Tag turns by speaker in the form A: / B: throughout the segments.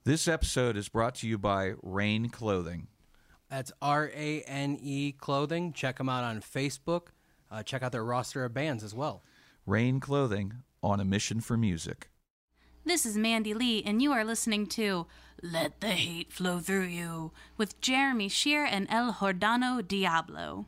A: This episode is brought to you by Rain Clothing.
B: That's RANE Clothing. Check them out on Facebook. Check out their roster of bands as well.
A: Rain Clothing, on a mission for music.
C: This is Mandy Lee, and you are listening to Let the Hate Flow Through You with Jeremy Shear and El Jordano Diablo.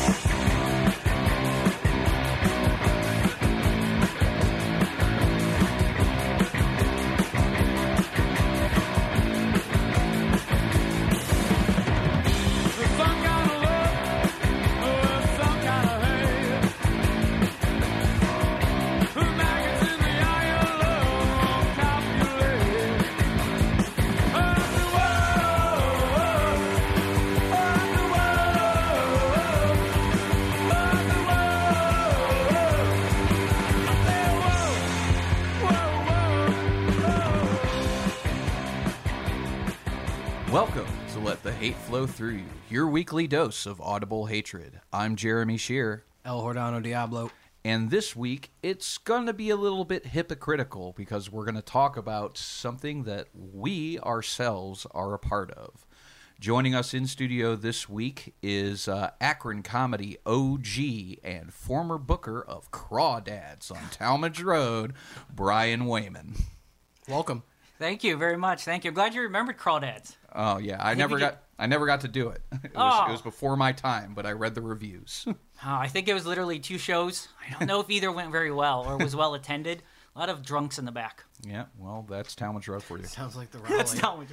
A: Welcome to Let the Hate Flow Through You, your weekly dose of audible hatred. I'm Jeremy Shear.
B: El Jordano Diablo.
A: And this week, it's going to be a little bit hypocritical because we're going to talk about something that we ourselves are a part of. Joining us in studio this week is Akron comedy OG and former booker of Crawdads on Talmadge Road, Brian Wayman.
B: Welcome.
D: Thank you very much. Thank you. I'm glad you remembered Crawdads.
A: Oh yeah, I never got to do it. It was before my time, but I read the reviews.
D: I think it was literally 2 shows. I don't know if either went very well or was well attended. A lot of drunks in the back.
A: Yeah, well, that's Talmadge Road for you.
B: Sounds like the Raleigh.
D: That's Talmadge.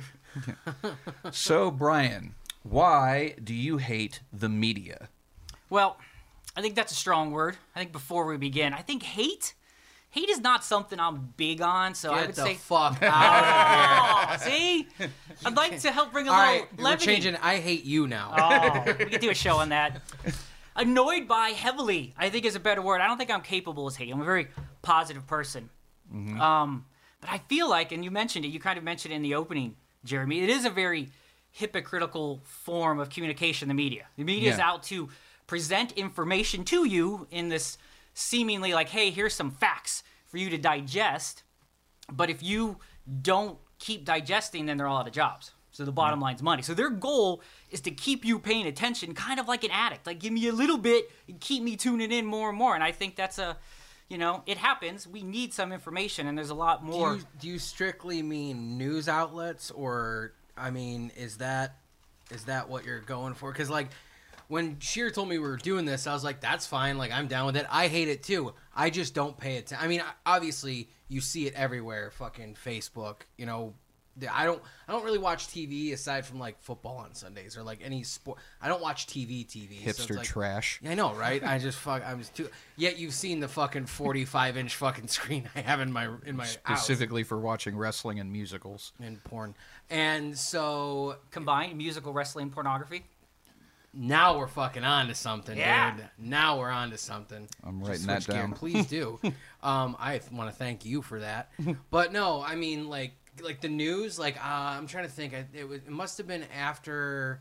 A: So, Brian, why do you hate the media?
D: Well, I think that's a strong word. I think before we begin, I think hate is not something I'm big on, so I would say...
B: Get the fuck out of here.
D: See? I'd like to help bring a
B: All
D: little
B: right, we're
D: levity.
B: changing. I hate you now.
D: Oh, we could do a show on that. Annoyed by heavily, I think is a better word. I don't think I'm capable as hate. I'm a very positive person.
A: Mm-hmm.
D: But I feel like, and you mentioned it, you kind of mentioned it in the opening, Jeremy, it is a very hypocritical form of communication, the media. The media is out to present information to you in this seemingly like, hey, here's some facts for you to digest. But if you don't keep digesting, then they're all out of jobs. So the bottom line's money. So their goal is to keep you paying attention, kind of like an addict. Like, give me a little bit and keep me tuning in more and more. And I think that's it happens. We need some information, and there's a lot more.
B: Do you strictly mean news outlets, or, I mean, is that what you're going for? Because, like, when Shear told me we were doing this, I was like, that's fine. Like, I'm down with it. I hate it, too. I just don't pay attention. I mean, obviously, you see it everywhere, fucking Facebook, you know. I don't really watch TV aside from, like, football on Sundays or, like, any sport. I don't watch TV.
A: Hipster
B: so it's like,
A: trash.
B: I know, right? I'm just too. Yet you've seen the fucking 45-inch fucking screen I have in my
A: Specifically for watching wrestling and musicals.
B: And porn. And so...
D: Combined musical, wrestling, pornography.
B: Now we're fucking on to something,
D: Yeah.
B: dude. Now we're on to something.
A: I'm
B: Just
A: writing that
B: switch gear.
A: down.
B: Please do. I want to thank you for that. But no, I mean, like the news, like, I'm trying to think. It must have been after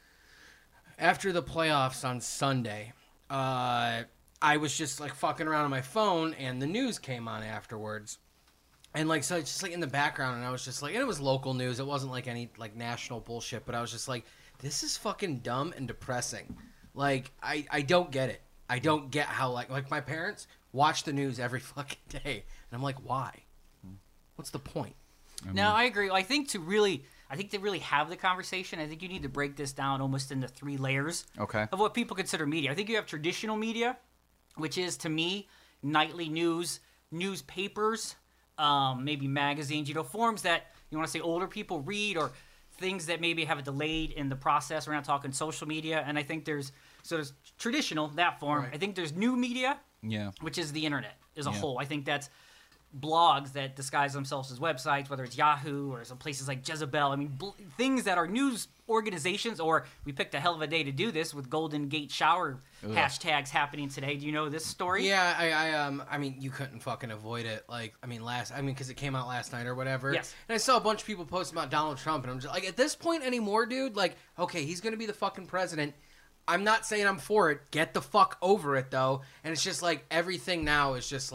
B: the playoffs on Sunday. I was just, like, fucking around on my phone, and the news came on afterwards. And, like, so it's just, like, in the background, and I was just, like, and it was local news. It wasn't, like, any, like, national bullshit, but I was just, like, this is fucking dumb and depressing. Like, I don't get it. I don't get how, like my parents watch the news every fucking day. And I'm like, why? What's the point?
D: No, I agree. I think to really have the conversation, I think you need to break this down almost into 3 layers of what people consider media. I think you have traditional media, which is, to me, nightly news, newspapers, maybe magazines, forms that you want to say older people read, or things that maybe have a delayed in the process. We're not talking social media. And I think there's traditional, that form.
B: Right.
D: I think there's new media, which is the internet as a whole. I think that's blogs that disguise themselves as websites, whether it's Yahoo or some places like Jezebel. I mean, things that are news organizations, or we picked a hell of a day to do this with Golden Gate Shower hashtags happening today. Do you know this story?
B: Yeah, I mean, you couldn't fucking avoid it. Like, because it came out last night or whatever.
D: Yes.
B: And I saw a bunch of people posting about Donald Trump, and I'm just like, at this point anymore, dude, like, okay, he's going to be the fucking president. I'm not saying I'm for it. Get the fuck over it, though. And it's just like everything now is just like,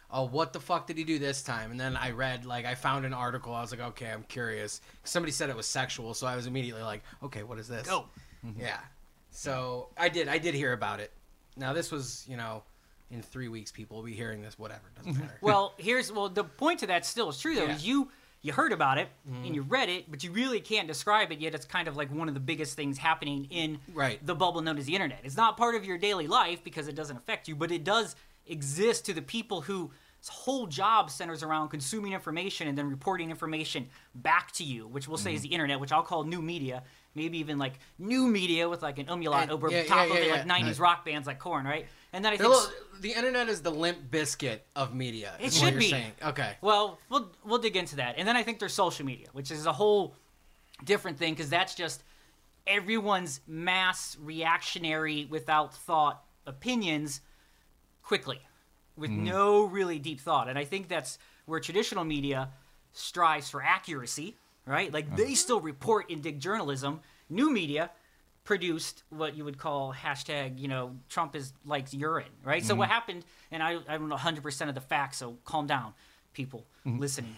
B: oh, what the fuck did he do this time? And then I read, like, I found an article. I was like, okay, I'm curious. Somebody said it was sexual, so I was immediately like, okay, what is this?
D: Go.
B: Yeah. So I did hear about it. Now this was, in 3 weeks people will be hearing this. Whatever, doesn't matter.
D: Well, the point to that still is true though.
B: Yeah.
D: Is you heard about it and you read it, but you really can't describe it yet. It's kind of like one of the biggest things happening in the bubble known as the internet. It's not part of your daily life because it doesn't affect you, but it does exist to the people whose whole job centers around consuming information and then reporting information back to you, which we'll say is the internet, which I'll call new media. Maybe even like new media with like an umlaut over top of it, like 90s rock bands like Korn, right? And then I think
B: the internet is the Limp Bizkit of media.
D: It should be.
B: Saying. Okay.
D: Well, we'll dig into that. And then I think there's social media, which is a whole different thing because that's just everyone's mass reactionary, without thought opinions quickly with no really deep thought. And I think that's where traditional media strives for accuracy, right? Like they still report and dig journalism. New media produced what you would call hashtag, Trump likes urine, right? So what happened, and I don't know 100% of the facts, so calm down, people listening.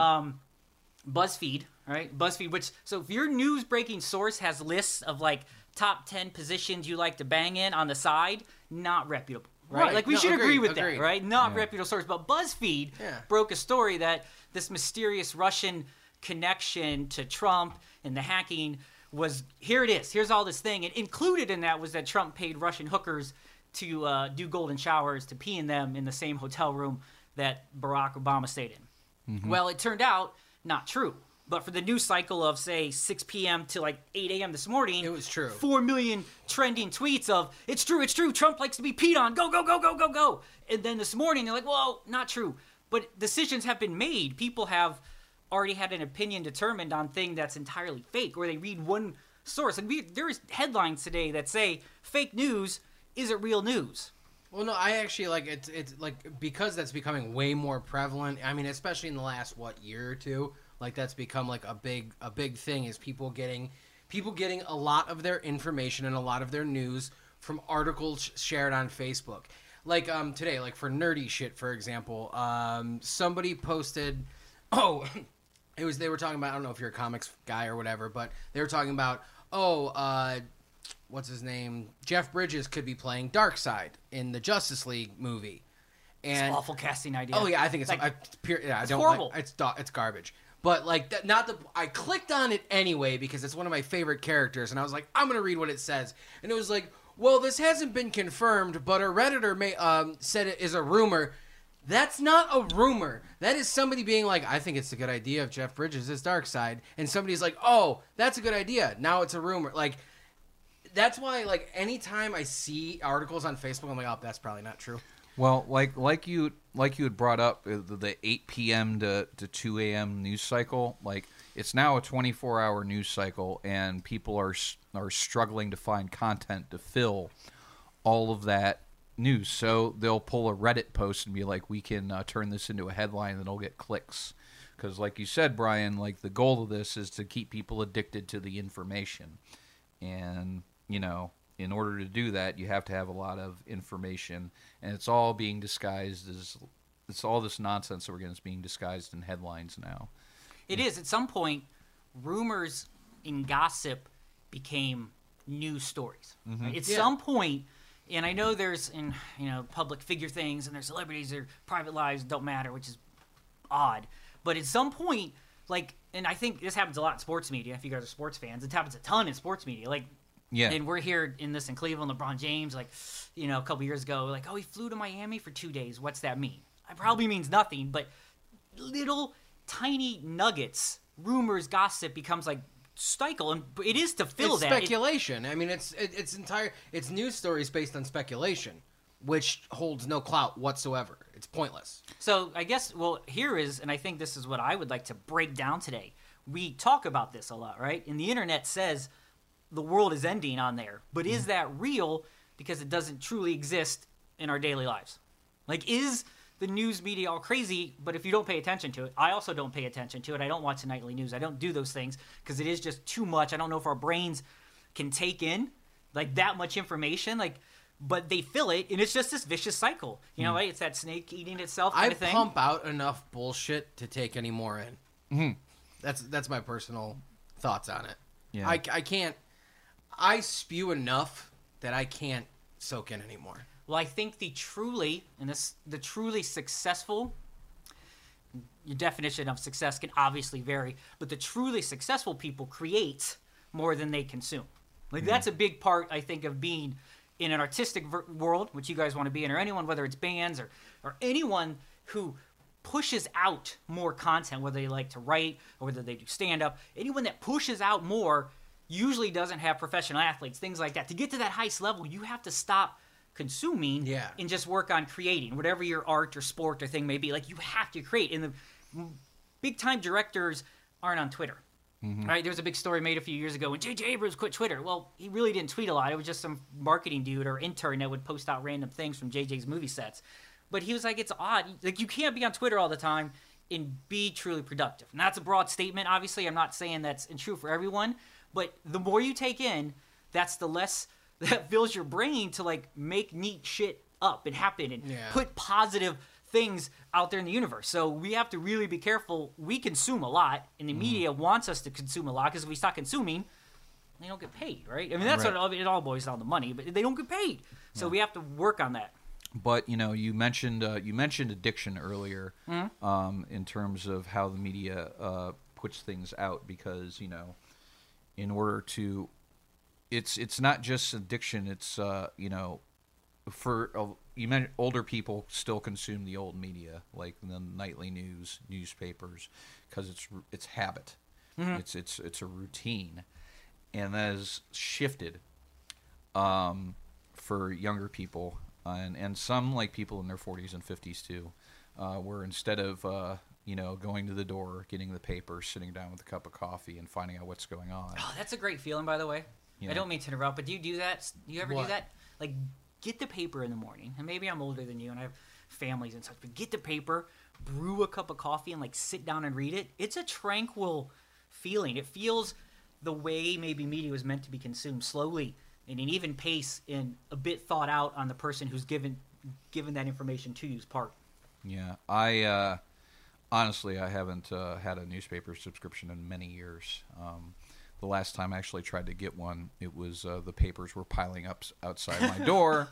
D: BuzzFeed, right? BuzzFeed, so if your news breaking source has lists of like top 10 positions you like to bang in on the side, not reputable. Right? Like, we should agree with that, right? Not reputable source. But BuzzFeed broke a story that this mysterious Russian connection to Trump and the hacking was, here it is. Here's all this thing. And included in that was that Trump paid Russian hookers to do golden showers, to pee in them in the same hotel room that Barack Obama stayed in. Well, it turned out not true. But for the news cycle of, say, 6 p.m. to, 8 a.m. this morning...
B: It was true.
D: 4 million trending tweets of, it's true, Trump likes to be peed on, go, go, go, go, go, go. And then this morning, they're like, whoa, not true. But decisions have been made. People have already had an opinion determined on thing that's entirely fake, or they read one source. And there's headlines today that say, fake news isn't real news.
B: Well, no, I actually, it's because that's becoming way more prevalent, I mean, especially in the last, year or two... that's become a big thing is people getting a lot of their information and a lot of their news from articles shared on Facebook. Today, for nerdy shit, for example, somebody posted, they were talking about, I don't know if you're a comics guy or whatever, but they were talking about, what's his name? Jeff Bridges could be playing Darkseid in the Justice League movie. And,
D: it's an awful casting idea.
B: Oh yeah, I think it's
D: it's horrible.
B: It's garbage. But I clicked on it anyway because it's one of my favorite characters, and I was like, I'm gonna read what it says, and it was like, well, this hasn't been confirmed, but a Redditor said it is a rumor. That's not a rumor. That is somebody being like, I think it's a good idea if Jeff Bridges is Darkseid, and somebody's like, oh, that's a good idea. Now it's a rumor. That's why anytime I see articles on Facebook, I'm like, oh, that's probably not true.
A: Well, like you had brought up the 8 p.m. to 2 a.m. news cycle, it's now a 24-hour news cycle, and people are struggling to find content to fill all of that news. So they'll pull a Reddit post and be like, we can turn this into a headline and it'll get clicks. Because like you said, Brian, the goal of this is to keep people addicted to the information. And, in order to do that, you have to have a lot of information, and it's all being disguised as it's all this nonsense that we're getting is being disguised in headlines now.
D: It is. At some point, rumors and gossip became news stories. Right? At some point, and I know there's public figure things, and there's celebrities, their private lives don't matter, which is odd. But at some point, and I think this happens a lot in sports media. If you guys are sports fans, it happens a ton in sports media.
A: Yeah.
D: And we're here in Cleveland, LeBron James, a couple years ago, he flew to Miami for 2 days. What's that mean? It probably means nothing, but little tiny nuggets, rumors, gossip becomes cycle, and it is to fill
B: it's
D: that.
B: Speculation. I mean, it's news stories based on speculation, which holds no clout whatsoever. It's pointless.
D: So I guess, here is, and I think this is what I would like to break down today. We talk about this a lot, right? And the internet says the world is ending on there. But is that real? Because it doesn't truly exist in our daily lives. Is the news media all crazy? But if you don't pay attention to it, I also don't pay attention to it. I don't watch the nightly news. I don't do those things because it is just too much. I don't know if our brains can take in that much information. but they fill it, and it's just this vicious cycle. You know, right? It's that snake eating itself kind
B: I
D: of thing.
B: pump out enough bullshit to take any more in. That's my personal thoughts on it.
A: Yeah.
B: I can't. I spew enough that I can't soak in anymore.
D: Well, I think the truly successful, your definition of success can obviously vary, but the truly successful people create more than they consume. Like that's a big part, I think, of being in an artistic world, which you guys want to be in, or anyone, whether it's bands or anyone who pushes out more content, whether they like to write or whether they do stand-up. Anyone that pushes out more usually doesn't have professional athletes, things like that. To get to that highest level, you have to stop consuming and just work on creating whatever your art or sport or thing may be. Like, you have to create. And the big time directors aren't on Twitter. Right? There was a big story made a few years ago when J.J. Abrams quit Twitter. Well, he really didn't tweet a lot. It was just some marketing dude or intern that would post out random things from J.J.'s movie sets. But he was like, it's odd. Like, you can't be on Twitter all the time and be truly productive. And that's a broad statement. Obviously, I'm not saying that's true for everyone. But the more you take in, that's the less that fills your brain to, like, make neat shit up and happen and put positive things out there in the universe. So we have to really be careful. We consume a lot, and the media wants us to consume a lot, because if we stop consuming, they don't get paid, right? I mean, that's what it all boils down to money, but they don't get paid. So we have to work on that.
A: But you mentioned addiction earlier, in terms of how the media puts things out, because in order to, it's not just addiction. It's you mentioned older people still consume the old media, like the nightly news, newspapers, because it's habit. It's a routine, and that has shifted for younger people. And some, like people in their 40s and 50s too, where instead of going to the door, getting the paper, sitting down with a cup of coffee, and finding out what's going on.
D: Oh, that's a great feeling, by the way. I don't mean to interrupt, but do you do that? Do you ever do that? Like, get the paper in the morning, and maybe I'm older than you, and I have families and such, but get the paper, brew a cup of coffee, and, like, sit down and read it. It's a tranquil feeling. It feels the way maybe media was meant to be consumed, slowly, in an even pace, and a bit thought out on the person who's given that information to you's part. Yeah,
A: I honestly, I haven't had a newspaper subscription in many years. The last time I actually tried to get one, it was the papers were piling up outside my door,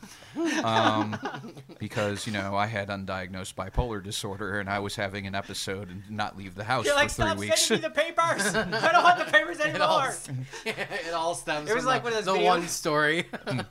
A: because I had undiagnosed bipolar disorder, and I was having an episode and did not leave the house for 3 weeks.
D: Sending me the papers. I don't want the papers anymore.
B: It all stems.
D: It was
B: from
D: like one of those
B: the
D: videos.
B: one story.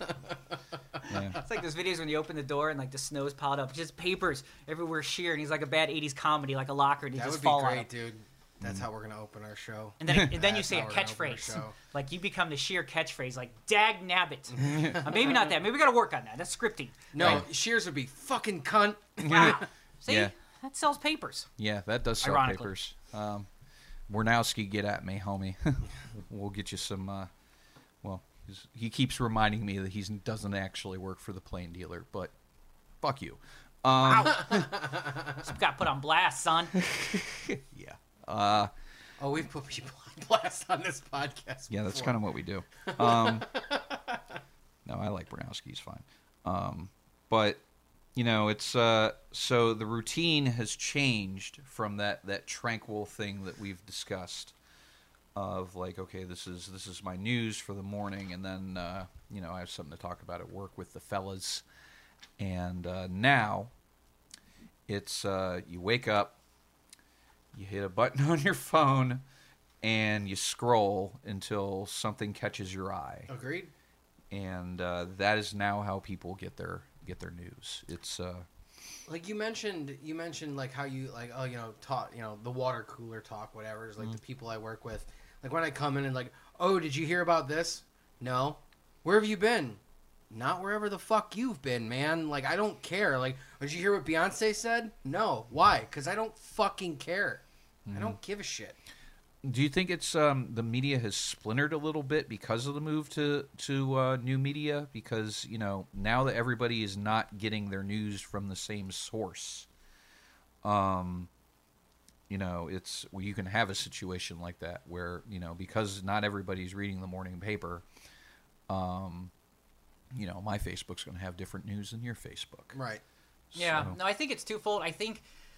D: It's like those videos when you open the door and, like, the snow's piled up, just papers everywhere, sheer, and he's like a bad '80s comedy, like a locker, and he
B: That
D: just
B: would
D: fall
B: be
D: on
B: great,
D: him.
B: dude. That's how we're gonna open our show.
D: And then you say a catchphrase. Like, you become the sheer catchphrase, like, dag nabbit. Maybe not that. Maybe we got to work on that. That's scripting.
B: No,
D: right?
B: Shears would be fucking cunt.
D: Wow. See?
A: Yeah.
D: That sells papers.
A: Yeah, that does sell papers. Warnowski, get at me, homie. We'll get you some, he keeps reminding me that he doesn't actually work for the Plain Dealer, but fuck you.
D: Wow. Got put on blast, son.
A: Yeah.
B: We've put people on blast on this podcast.
A: Yeah, that's
B: before.
A: kind of what we do. No, I like Bronowski. He's fine. But it's so the routine has changed from that tranquil thing that we've discussed of, like, okay, this is my news for the morning, and then I have something to talk about at work with the fellas, and now it's you wake up, you hit a button on your phone, and you scroll until something catches your eye.
B: Agreed.
A: And that is now how people get their news. It's
B: like you mentioned like how you taught the water cooler talk, whatever. It's like the people I work with. Like when I come in and like, oh, did you hear about this? No. Where have you been? Not wherever the fuck you've been, man. Like, I don't care. Like, did you hear what Beyonce said? No. Why? Because I don't fucking care. I don't give a shit.
A: Do you think it's the media has splintered a little bit because of the move to new media? Because now that everybody is not getting their news from the same source, it's you can have a situation like that where because not everybody's reading the morning paper. my Facebook's going to have different news than your Facebook.
B: Right.
D: Yeah.
A: So-
D: No, I think it's twofold. I think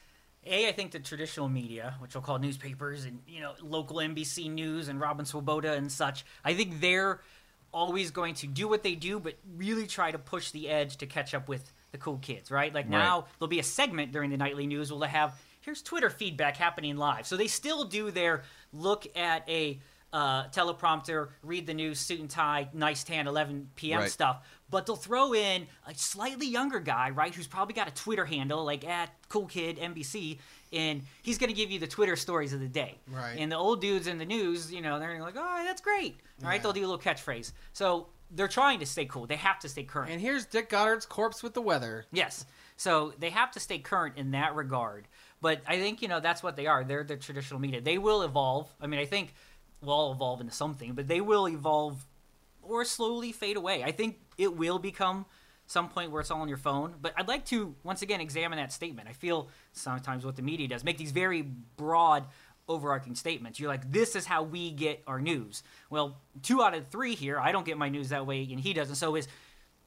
D: the traditional media, which we'll call newspapers and, local NBC News and Robin Swoboda and such, I think they're always going to do what they do, but really try to push the edge to catch up with the cool kids, right? Like now there'll be a segment during the nightly news where they'll have, here's Twitter feedback happening live. So they still do their look at a teleprompter, read the news, suit and tie, nice tan, 11 p.m.
A: Right.
D: stuff. But they'll throw in a slightly younger guy, right, who's probably got a Twitter handle, like @CoolKidNBC, and he's going to give you the Twitter stories of the day.
B: Right.
D: And the old dudes in the news, they're like, oh, that's great. Right?
B: Yeah.
D: They'll do a little catchphrase. So they're trying to stay cool. They have to stay current.
B: And here's Dick Goddard's corpse with the weather.
D: Yes. So they have to stay current in that regard. But I think, that's what they are. They're the traditional media. They will evolve. I mean, I think we'll all evolve into something, but they will evolve or slowly fade away. I think it will become some point where it's all on your phone. But I'd like to, once again, examine that statement. I feel sometimes what the media does, make these very broad, overarching statements. You're like, this is how we get our news. Well, 2 out of 3 here, I don't get my news that way, and he doesn't. So is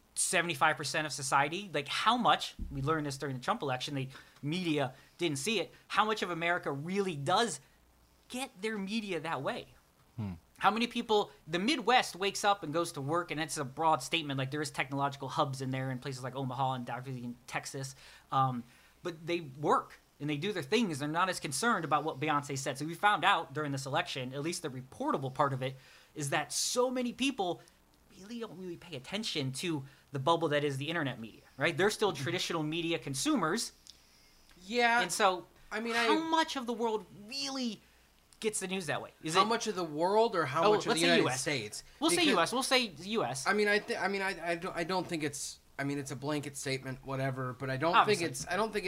D: 75% of society, like how much, we learned this during the Trump election, the media didn't see it, how much of America really does get their media that way? How many people, the Midwest wakes up and goes to work, and it's a broad statement, like there is technological hubs in there in places like Omaha and Dr. in Texas, but they work and they do their things. They're not as concerned about what Beyonce said. So we found out during this election, at least the reportable part of it, is that so many people really don't really pay attention to the bubble that is the internet media, right? They're still traditional media consumers.
B: Yeah.
D: And so,
B: I mean,
D: how much of the world really gets the news that way?
B: How much of the world or how much of the
D: let's say
B: United
D: US.
B: States?
D: We'll say U.S. We'll say U.S.
B: I mean, I don't think it's. I mean, it's a blanket statement, whatever. But I don't
D: Obviously.
B: think it's. I don't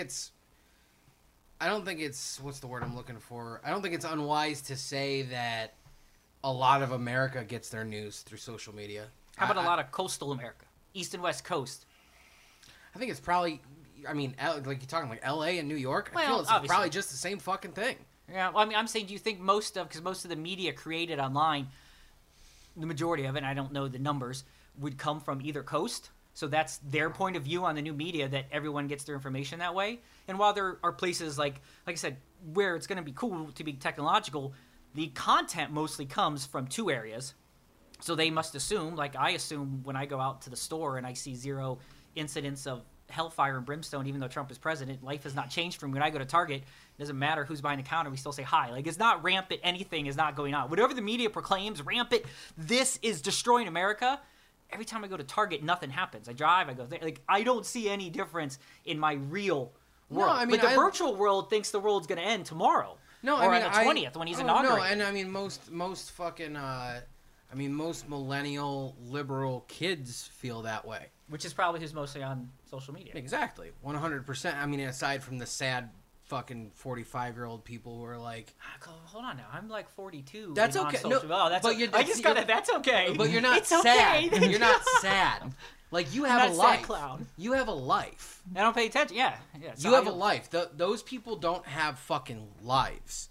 B: think it's. What's the word I'm looking for? I don't think it's unwise to say that a lot of America gets their news through social media.
D: How about a lot of coastal America, East and West Coast?
B: I think it's probably. I mean, like you're talking like L.A. and New York. I
D: Well,
B: feel it's
D: obviously.
B: probably just the same fucking thing.
D: Yeah, well, I mean, I'm saying, do you think because most of the media created online, the majority of it, and I don't know the numbers, would come from either coast? So that's their point of view on the new media, that everyone gets their information that way. And while there are places like I said, where it's going to be cool to be technological, the content mostly comes from 2 areas. So they must assume, like I assume when I go out to the store and I see 0 incidents of hellfire and brimstone, even though Trump is president, life has not changed from when I go to Target. It doesn't matter who's behind the counter, we still say hi. Like, it's not rampant, anything is not going on. Whatever the media proclaims, rampant, this is destroying America. Every time I go to Target, nothing happens. I drive, I go there. Like, I don't see any difference in my real world.
B: I mean,
D: but the virtual world thinks the world's going to end tomorrow.
B: No,
D: or
B: I mean,
D: on the 20th when he's
B: No,
D: inaugurated.
B: and I mean most fucking. Most millennial liberal kids feel that way.
D: Which is probably who's mostly on social media.
B: Exactly, 100%. I mean, aside from the sad fucking 45-year-old people who are like,
D: Hold on now, I'm like 42.
B: That's
D: and on
B: okay.
D: social-
B: No,
D: oh, that's
B: but
D: I just got it. That's okay.
B: but you're not
D: it's
B: sad.
D: Okay.
B: You're not sad. Like, you have
D: not
B: a
D: a
B: life.
D: sad clown.
B: You have a life.
D: I don't pay attention. Yeah. So
B: You have a life. Those people don't have fucking lives.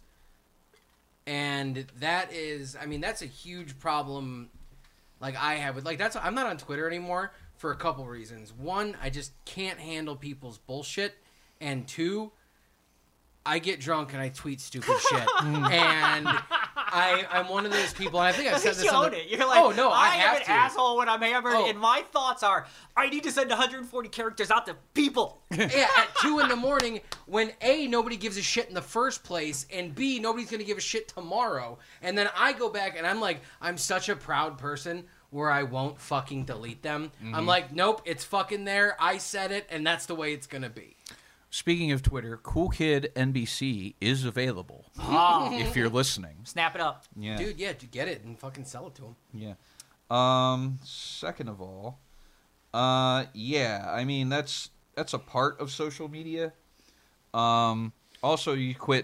B: And that is, I mean, that's a huge problem. Like I have with, like, I'm not on Twitter anymore for a couple reasons. 1, I just can't handle people's bullshit, and 2, I get drunk and I tweet stupid shit. And I'm one of those people, and I think I've said this
D: you
B: on
D: own
B: the...
D: it. You're like,
B: oh, no, I
D: am
B: have
D: an
B: to.
D: asshole when I'm hammered,
B: Oh.
D: and my thoughts are, I need to send 140 characters out to people.
B: Yeah, at 2 in the morning, when A, nobody gives a shit in the first place, and B, nobody's going to give a shit tomorrow. And then I go back and I'm like, I'm such a proud person where I won't fucking delete them. I'm like, nope, it's fucking there. I said it, and that's the way it's going to be.
A: Speaking of Twitter, Cool Kid NBC is available if you're listening.
D: Snap it up.
A: Yeah.
B: Dude, yeah, get it and fucking sell it to them.
A: Yeah. Second of all, yeah, I mean that's a part of social media. Also, you quit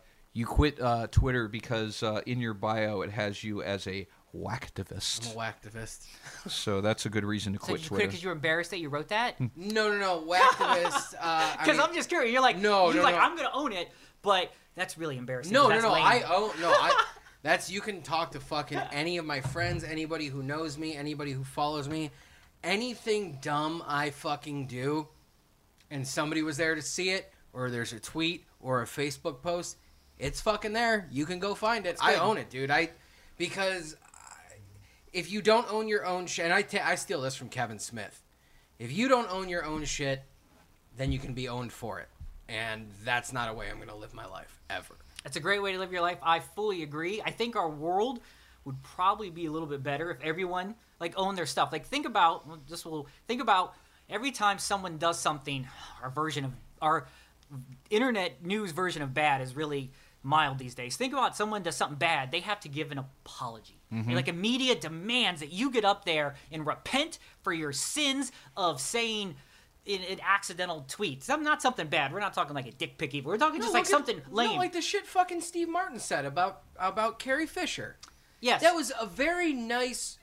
A: Twitter because in your bio it has you as a whacktivist.
B: I'm a whacktivist.
A: So that's a good reason to
D: So
A: quit
D: did you quit
A: Twitter.
D: because you were embarrassed that you wrote that?
B: No, whacktivist.
D: Because I'm just curious. You're like,
B: No,
D: you're
B: no,
D: like,
B: no.
D: I'm going to own it, but that's really embarrassing.
B: No,
D: 'cause that's lame.
B: That's, you can talk to fucking any of my friends, anybody who knows me, anybody who follows me. anything dumb I fucking do, and somebody was there to see it, or there's a tweet or a Facebook post, it's fucking there. You can go find it. I own it, dude. Because if you don't own your own shit, and I steal this from Kevin Smith. If you don't own your own shit, then you can be owned for it. And that's not a way I'm going to live my life, ever.
D: That's a great way to live your life. I fully agree. I think our world would probably be a little bit better if everyone like owned their stuff. Like think about every time someone does something, our internet news version of bad is really mild these days. Think about someone does something bad, they have to give an apology. Like a media demands that you get up there and repent for your sins of saying in accidental tweets. Not something bad. We're not talking like a dick pic even. We're talking just like something lame.
B: No, like the shit fucking Steve Martin said about Carrie Fisher.
D: Yes.
B: That was a very nice,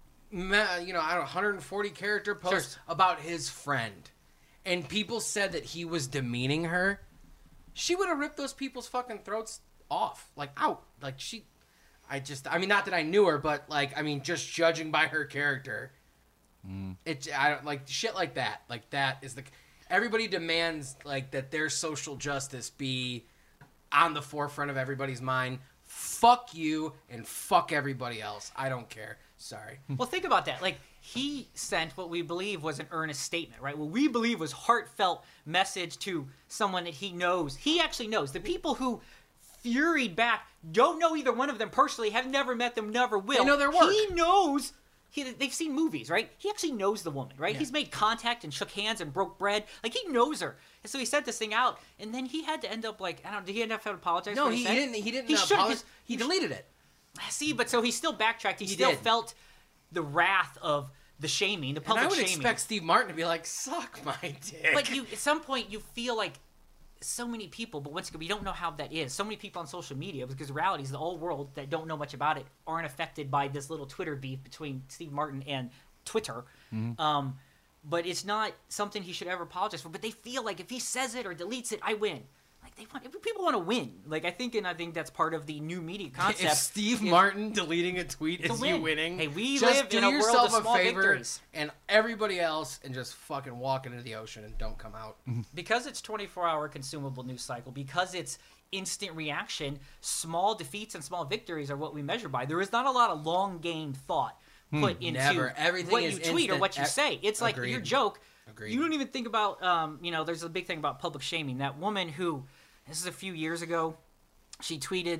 B: 140 character post about his friend. And people said that he was demeaning her. She would have ripped those people's fucking throats off. Like, out. Like, not that I knew her, but, just judging by her character. I don't like shit like that. Like, that is everybody demands, like, that their social justice be on the forefront of everybody's mind. Fuck you and fuck everybody else. I don't care. Sorry.
D: Well, think about that. Like, he sent what we believe was an earnest statement, right? What we believe was heartfelt message to someone that he knows. He actually knows. The people who furied back don't know either one of them personally, have never met them, never will.
B: They know their work.
D: He knows. They've seen movies, right? He actually knows the woman, right?
B: Yeah.
D: He's made contact and shook hands and broke bread. Like, he knows her. And so he sent this thing out, and then he had to end up like, I don't know, did he end up having to apologize for what he said?
B: He didn't
D: He should've
B: apologize.
D: just-
B: He deleted it.
D: See, but so he still backtracked. He still
B: did.
D: felt the wrath of the shaming, the
B: And
D: public
B: I would
D: shaming.
B: expect Steve Martin to be like, suck my dick.
D: Like, at some point, you feel like so many people, but once again, we don't know how that is. So many people on social media, because the reality is the whole world that don't know much about it aren't affected by this little Twitter beef between Steve Martin and Twitter. But it's not something he should ever apologize for. But they feel like if he says it or deletes it, I win. Like, people want to win. Like, I think that's part of the new media concept.
B: If Steve Martin deleting a tweet is you winning,
D: hey, we
B: just
D: live
B: do
D: in a world
B: yourself
D: of small
B: a favor
D: victories.
B: and everybody else, and just fucking walk into the ocean and don't come out.
D: Because it's 24-hour consumable news cycle, because it's instant reaction, small defeats and small victories are what we measure by. There is not a lot of long game thought put into
B: Everything
D: what
B: is
D: you tweet or
B: instant.
D: what you say. It's like
B: Agreed.
D: your joke.
B: Agreed.
D: You don't even think about, there's a big thing about public shaming. That woman who, this is a few years ago, she tweeted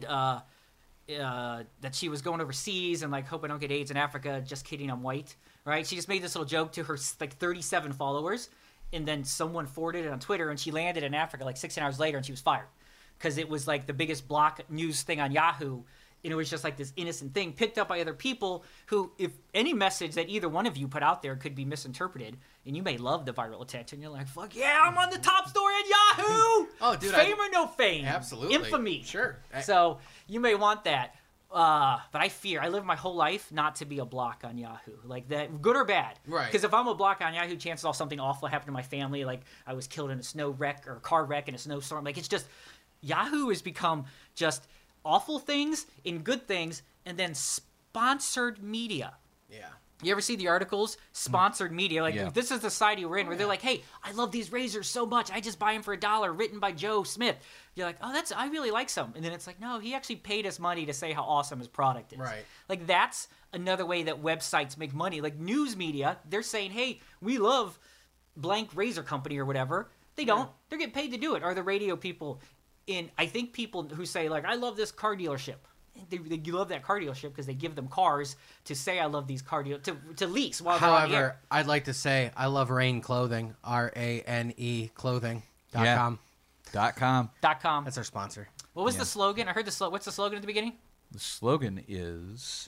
D: that she was going overseas and like, hope I don't get AIDS in Africa. Just kidding, I'm white. Right? She just made this little joke to her like 37 followers, and then someone forwarded it on Twitter, and she landed in Africa like 16 hours later, and she was fired because it was like the biggest block news thing on Yahoo. And it was just like this innocent thing picked up by other people who, if any message that either one of you put out there could be misinterpreted, and you may love the viral attention. You're like, fuck yeah, I'm on the top story at Yahoo!
B: Oh, dude,
D: Fame or no fame?
B: Absolutely.
D: Infamy.
B: Sure.
D: So you may want that. But I live my whole life not to be a block on Yahoo. Like that, good or bad.
B: Right.
D: Because if I'm a block on Yahoo, chances are something awful happened to my family. Like I was killed in a snow wreck or a car wreck in a snowstorm. Like it's just, Yahoo has become just awful things in good things and then sponsored media.
B: Yeah.
D: You ever see the articles? Sponsored media. Like,
A: Yeah.
D: this is the society we're in where they're like, hey, I love these razors so much. I just buy them for $1, written by Joe Smith. You're like, oh, I really like some. And then it's like, no, he actually paid us money to say how awesome his product is.
B: Right.
D: Like, that's another way that websites make money. Like, news media, they're saying, hey, we love blank razor company or whatever. They don't. They're getting paid to do it. Or the radio people I think people who say, like, I love this car dealership. They love that car dealership because they give them cars to say I love these car to lease while they're on the
B: However,
D: air.
B: I'd like to say I love Rain Clothing, RANE clothing.com.
A: .com.
D: .com.
B: That's our sponsor.
D: What was the slogan? I heard the slogan. What's the slogan at the beginning?
A: The slogan is...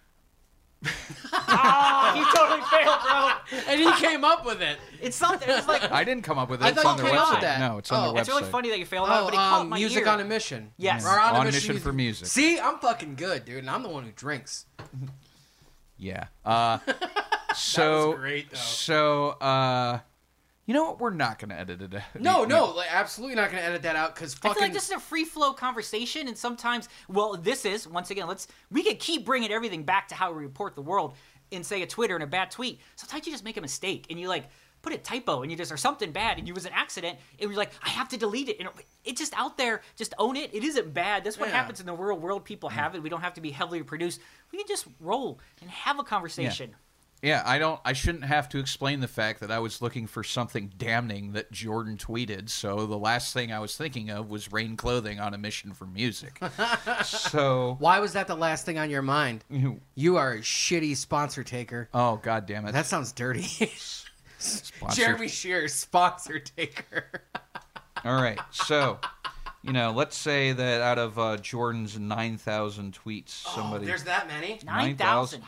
D: You totally failed, bro.
B: And he came up with it.
D: It's something. It's like
A: I didn't come up with it.
B: I
A: It's
B: thought
A: on
B: you
A: their
B: came up with
A: website.
B: that.
A: No, it's on their website.
D: it's really funny that you failed on it, but it caught my
B: Music
D: ear.
B: on a Mission.
D: Yes.
B: Or
A: On a mission for music.
B: See, I'm fucking good, dude, and I'm the one who drinks.
A: Yeah. So
B: was great, though.
A: So you know what? We're not going to edit it.
B: No, like, absolutely not going to edit that out because
D: I
B: fucking.
D: feel like this is a free flow conversation, and sometimes, well, this is once again. We could keep bringing everything back to how we report the world. in say a Twitter and a bad tweet, sometimes you just make a mistake and you like put a typo and you just or something bad and it was an accident and you're like, I have to delete it. And it's just out there. Just own it. It isn't bad. That's what happens in the real world. People have it. We don't have to be heavily produced. We can just roll and have a conversation.
A: Yeah, I shouldn't have to explain the fact that I was looking for something damning that Jordan tweeted, so the last thing I was thinking of was Rain Clothing on a mission for music. So
B: Why was that the last thing on your mind? You are a shitty sponsor taker.
A: oh, god damn it.
B: That sounds dirty.
A: Sponsor-
B: Jeremy Shearer, sponsor taker.
A: All right, so, let's say that out of Jordan's 9,000 tweets, somebody...
B: There's that many?
D: 9,000.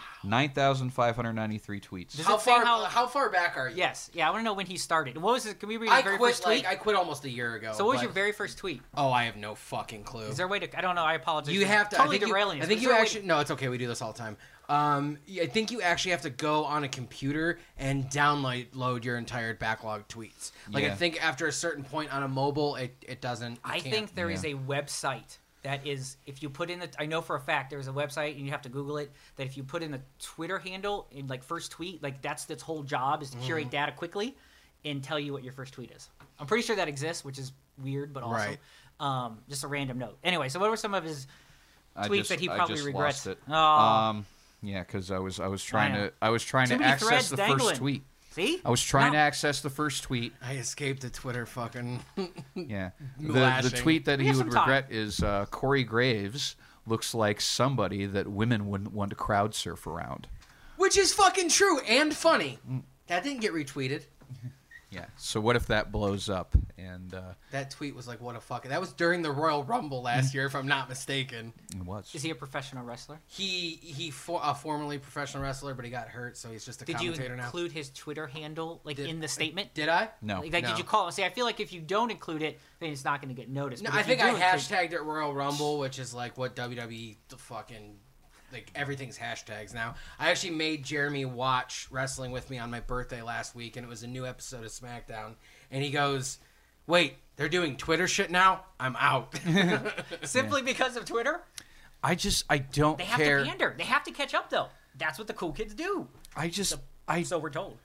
A: 9,593 tweets.
D: Does
B: How
D: it say
B: how far back are you?
D: Yes. Yeah, I want to know when he started. What was it? Can we read
B: I
D: your very
B: quit
D: first tweet?
B: I quit almost a year ago.
D: So what was
B: but-
D: your very first tweet?
B: Oh, I have no fucking clue.
D: Is there a way to... I don't know. I apologize.
B: You have to.
D: Totally
B: I think
D: derailing
B: you,
D: us.
B: I think
D: Is
B: you
D: there a way
B: actually. No, it's okay. We do this all the time. I think you actually have to go on a computer and download your entire backlog tweets. Like I
A: Yeah.
B: think after a certain point on a mobile, it doesn't.
D: I think there is a website that is, if you put in the, I know for a fact there's a website and you have to Google it, that if you put in the Twitter handle in like first tweet, like that's its whole job is to curate data quickly and tell you what your first tweet is. I'm pretty sure that exists, which is weird, but also just a random note. Anyway, so what were some of his tweets that he probably regrets?
A: Lost it.
D: Oh.
A: Yeah, because I was trying
D: know.
A: to
D: Too many
A: access
D: threads
A: the
D: dangling.
A: first tweet.
D: See?
A: I was trying
D: No.
A: to access the first tweet.
B: I escaped the Twitter fucking.
A: Yeah, the
B: Lashing.
A: tweet that
D: We
A: he
D: have
A: would
D: some time.
A: regret is Corey Graves looks like somebody that women wouldn't want to crowd surf around.
B: Which is fucking true and funny. That didn't get retweeted.
A: Yeah. So what if that blows up? And
B: That tweet was like, what a fucking. That was during the Royal Rumble last year, if I'm not mistaken.
A: it was.
D: Is he a professional wrestler?
B: He formerly professional wrestler, but he got hurt, so he's just a
D: Did you
B: commentator now.
D: include his Twitter handle like in the statement?
B: Did I?
A: No.
D: Like,
B: No.
D: did you call? See, I feel like if you don't include it, then it's not going to get noticed.
B: No,
D: But
B: I
D: if
B: think
D: you
B: I
D: do include-
B: hashtagged it Royal Rumble, which is like what WWE the fucking like everything's hashtags now. I actually made Jeremy watch wrestling with me on my birthday last week, and it was a new episode of SmackDown. And he goes, "Wait, they're doing Twitter shit now? I'm out."
D: simply because of Twitter.
A: I don't
D: They have
A: care.
D: to pander. They have to catch up, though. That's what the cool kids do.
A: I
D: So we're told.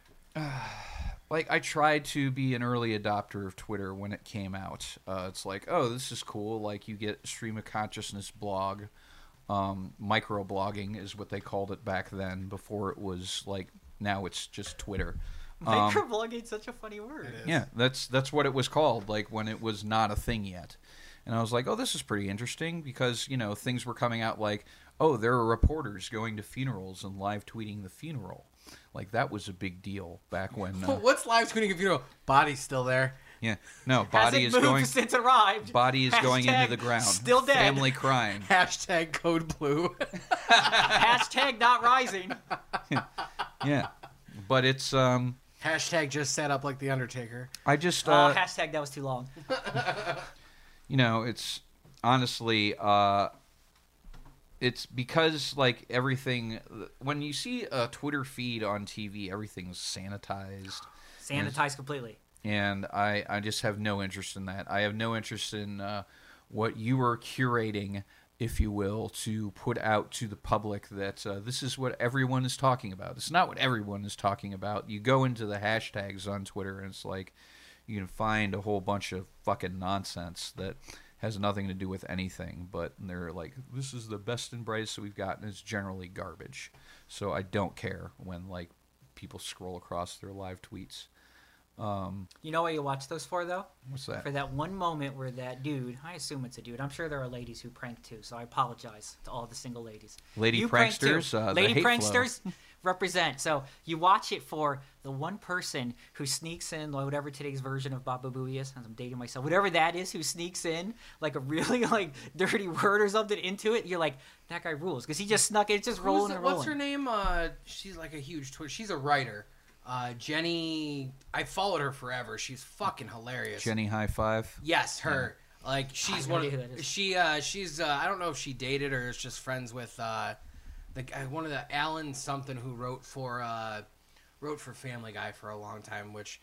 A: I tried to be an early adopter of Twitter when it came out. It's like, oh, this is cool. Like, you get stream of consciousness blog. Microblogging is what they called it back then, before it was like, now it's just Twitter.
D: Microblogging is such a funny word.
A: Yeah, that's what it was called, like when it was not a thing yet. And I was like, oh, this is pretty interesting because, things were coming out like, oh, there are reporters going to funerals and live tweeting the funeral. Like, that was a big deal back when...
B: What's live tweeting if you know body's still there?
A: yeah, no, body
D: Hasn't
A: is
D: moved
A: going...
D: since arrived.
A: Body is going into
D: Hashtag
A: the ground.
D: Still dead.
A: Family crying.
B: Hashtag code blue.
D: Hashtag not rising.
A: Yeah. But it's...
B: Hashtag just set up like the Undertaker.
A: I just...
D: Hashtag that was too long.
A: It's honestly, it's because like everything, when you see a Twitter feed on TV, everything's sanitized.
D: Sanitized completely.
A: And I just have no interest in that. I have no interest in what you are curating, if you will, to put out to the public that this is what everyone is talking about. It's not what everyone is talking about. You go into the hashtags on Twitter, and it's like you can find a whole bunch of fucking nonsense that has nothing to do with anything. But they're like, this is the best and brightest that we've got, and it's generally garbage. So I don't care when like people scroll across their live tweets.
D: You know what you watch those for, though?
A: What's that?
D: For that one moment where that dude, I assume it's a dude. I'm sure there are ladies who prank too, so I apologize to all the single ladies.
A: Lady
D: You prank too.
A: pranksters, the
D: Lady
A: hate flow.
D: pranksters represent. So you watch it for the one person who sneaks in, like, whatever today's version of Baba Booey is. I'm dating myself. Whatever that is, who sneaks in like a really like dirty word or something into it. You're like, that guy rules because he just snuck it. It's just rolling and rolling.
B: What's her name? She's like a huge Twitter. She's a writer. Jenny. I followed her forever. She's fucking hilarious.
A: Jenny High Five.
B: Yes, her. Like she's
D: I have no
B: one.
D: idea who that is.
B: She's. I don't know if she dated or is just friends with the guy, one of the Alan something who wrote for Family Guy for a long time. Which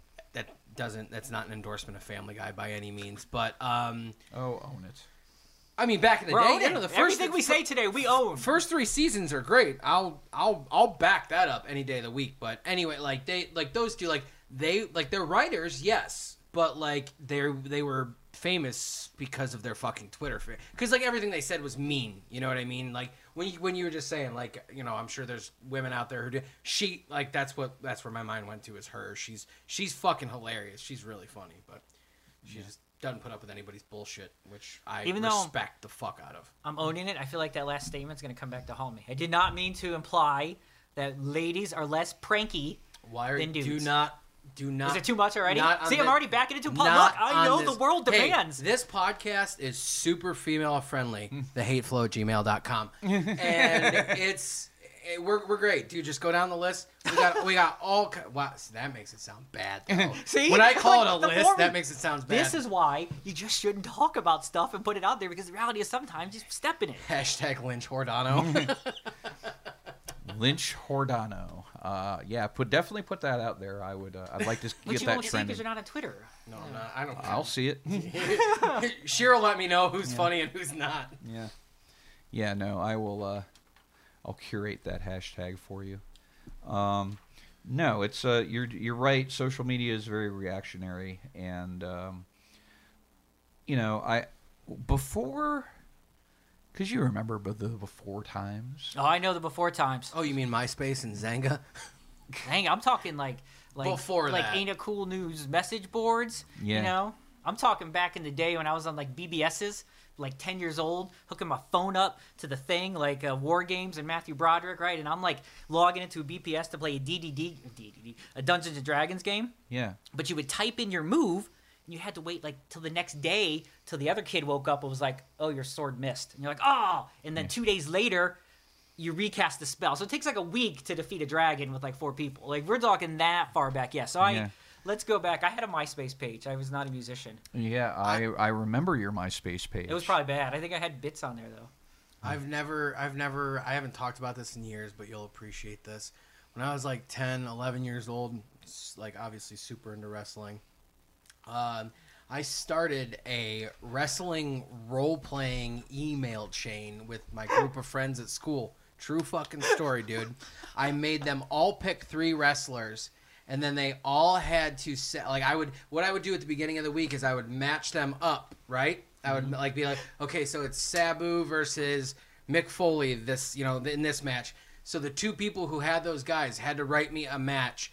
B: that's not an endorsement of Family Guy by any means. But
A: Oh, own it.
B: I mean, back in the
D: We're
B: day,
D: owning
B: the
D: it.
B: first
D: Everything we say today, we own.
B: First 3 seasons are great. I'll back that up any day of the week. But anyway, like those two, they're writers, yes, but like they were famous because of their fucking Twitter. Because like everything they said was mean. You know what I mean? Like when you were just saying, like, you know, I'm sure there's women out there who do. She like that's where my mind went to, is her. She's fucking hilarious. She's really funny, but she just doesn't put up with anybody's bullshit, which I respect the fuck out of.
D: I'm owning it. I feel like that last statement's going to come back to haunt me. I did not mean to imply that ladies are less pranky than dudes.
B: Do not.
D: Is it too much already? See, I'm already backing into Look, I know the world demands.
B: Hey, this podcast is super female friendly. thehateflow@gmail.com. And we're great, dude. Just go down the list. We got all. Wow, that makes it sound bad, though.
D: See,
B: when I call it a list, that makes it sound bad.
D: This is why you just shouldn't talk about stuff and put it out there, because the reality is sometimes you step in it.
B: Hashtag Lynch Hordano.
A: Lynch Hordano. Yeah, definitely put that out there. I'd like to
D: But
A: get
D: you
A: that
D: won't see
A: trending.
D: because you're not on Twitter.
B: No, I don't.
A: I'll see it.
B: She'll let me know who's funny and who's not.
A: Yeah. Yeah, no, I will. I'll curate that hashtag for you. No, it's you're right. Social media is very reactionary, and you know, because you remember the before times.
D: Oh, I know the before times.
B: Oh, you mean MySpace and Zanga?
D: Dang, I'm talking like
B: before
D: like
B: that.
D: Ain't It Cool News message boards.
A: Yeah.
D: You know, I'm talking back in the day when I was on like BBSs, like 10 years old, hooking my phone up to the thing, like War Games and Matthew Broderick, right? And I'm like logging into a BPS to play a Dungeons and Dragons game.
A: Yeah.
D: But you would type in your move, and you had to wait like till the next day till the other kid woke up and was like, "Oh, your sword missed." And you're like, "Oh!" And then 2 days later, you recast the spell. So it takes like a week to defeat a dragon with like 4 people. Like, we're talking that far back. Yeah. So let's go back. I had a MySpace page. I was not a musician.
A: Yeah, I remember your MySpace page.
D: It was probably bad. I think I had bits on there though.
B: I haven't talked about this in years, but you'll appreciate this. When I was like 10, 11 years old, like obviously super into wrestling, I started a wrestling role-playing email chain with my group of friends at school. True fucking story, dude. I made them all pick 3 wrestlers, and then they all had to set, like, what I would do at the beginning of the week is I would match them up, right? I would like be like, okay, so it's Sabu versus Mick Foley this, you know, in this match. So the 2 people who had those guys had to write me a match,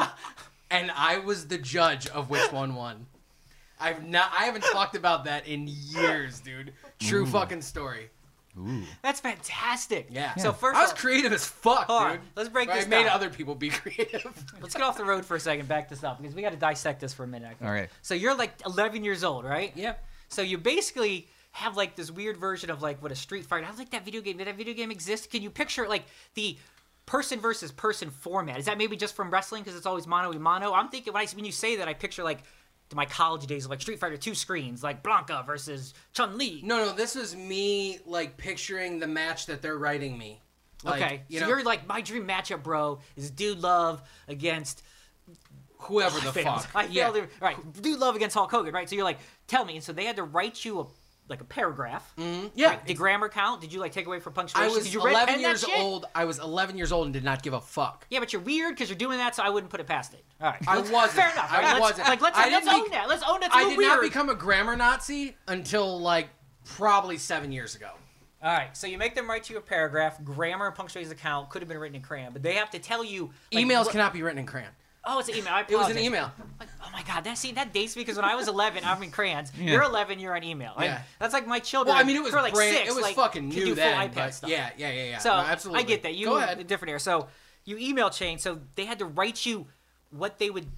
B: and I was the judge of which one won. I haven't talked about that in years, dude. True fucking story.
A: Ooh.
D: That's fantastic.
B: Yeah.
D: So first,
B: I was creative as fuck,
D: hold
B: dude.
D: on, let's break
B: But
D: this
B: I made
D: down.
B: other people be creative.
D: Let's get off the road for a second. Back this up because we got to dissect this for a minute. Okay?
A: All right.
D: So you're like 11 years old, right?
B: Yep.
D: So you basically have like this weird version of like what a Street Fighter. I like that video game. Did that video game exist? Can you picture like the person versus person format? Is that maybe just from wrestling because it's always mano a mano? I'm thinking when you say that, I picture like my college days of like Street Fighter 2 screens, like Blanca versus Chun-Li.
B: No, this was me like picturing the match that they're writing me. Like,
D: Okay,
B: you
D: so
B: know,
D: you're like, my dream matchup, bro, is Dude Love against
B: whoever the
D: failed.
B: fuck.
D: I failed. All right, Dude Love against Hulk Hogan, right? So you're like, tell me. And so they had to write you a paragraph.
B: Mm-hmm. Yeah.
D: Right? The grammar count. Did you like take away from
B: I
D: punctuation?
B: was
D: Did you
B: 11
D: pen
B: years
D: that shit?
B: old. I was 11 years old and did not give a fuck.
D: Yeah, but you're weird because you're doing that, so I wouldn't put it past it. All right,
B: I wasn't.
D: Fair enough.
B: I
D: Right?
B: wasn't.
D: Let's
B: I didn't
D: own that. Let's own that.
B: I did
D: weird.
B: not become a grammar Nazi until like probably 7 years ago.
D: All right, so you make them write you a paragraph. Grammar and punctuation count could have been written in crayon, but they have to tell you. Like,
B: Emails cannot be written in crayon.
D: Oh, it's an email. I
B: It was an
D: apologize.
B: email.
D: Like, oh my god, that dates me because when I was 11, I'm in crayons.
A: Yeah.
D: You're 11, you're on email. Like,
B: Yeah.
D: That's like my children.
B: Well, I mean, it was
D: who are like
B: brand,
D: 6,
B: it was
D: like,
B: fucking
D: can
B: new
D: do
B: then.
D: full iPad
B: But
D: stuff.
B: yeah.
D: So
B: No, absolutely.
D: I get that. You
B: Go
D: were
B: ahead.
D: different era. So you email chain. So they had to write you what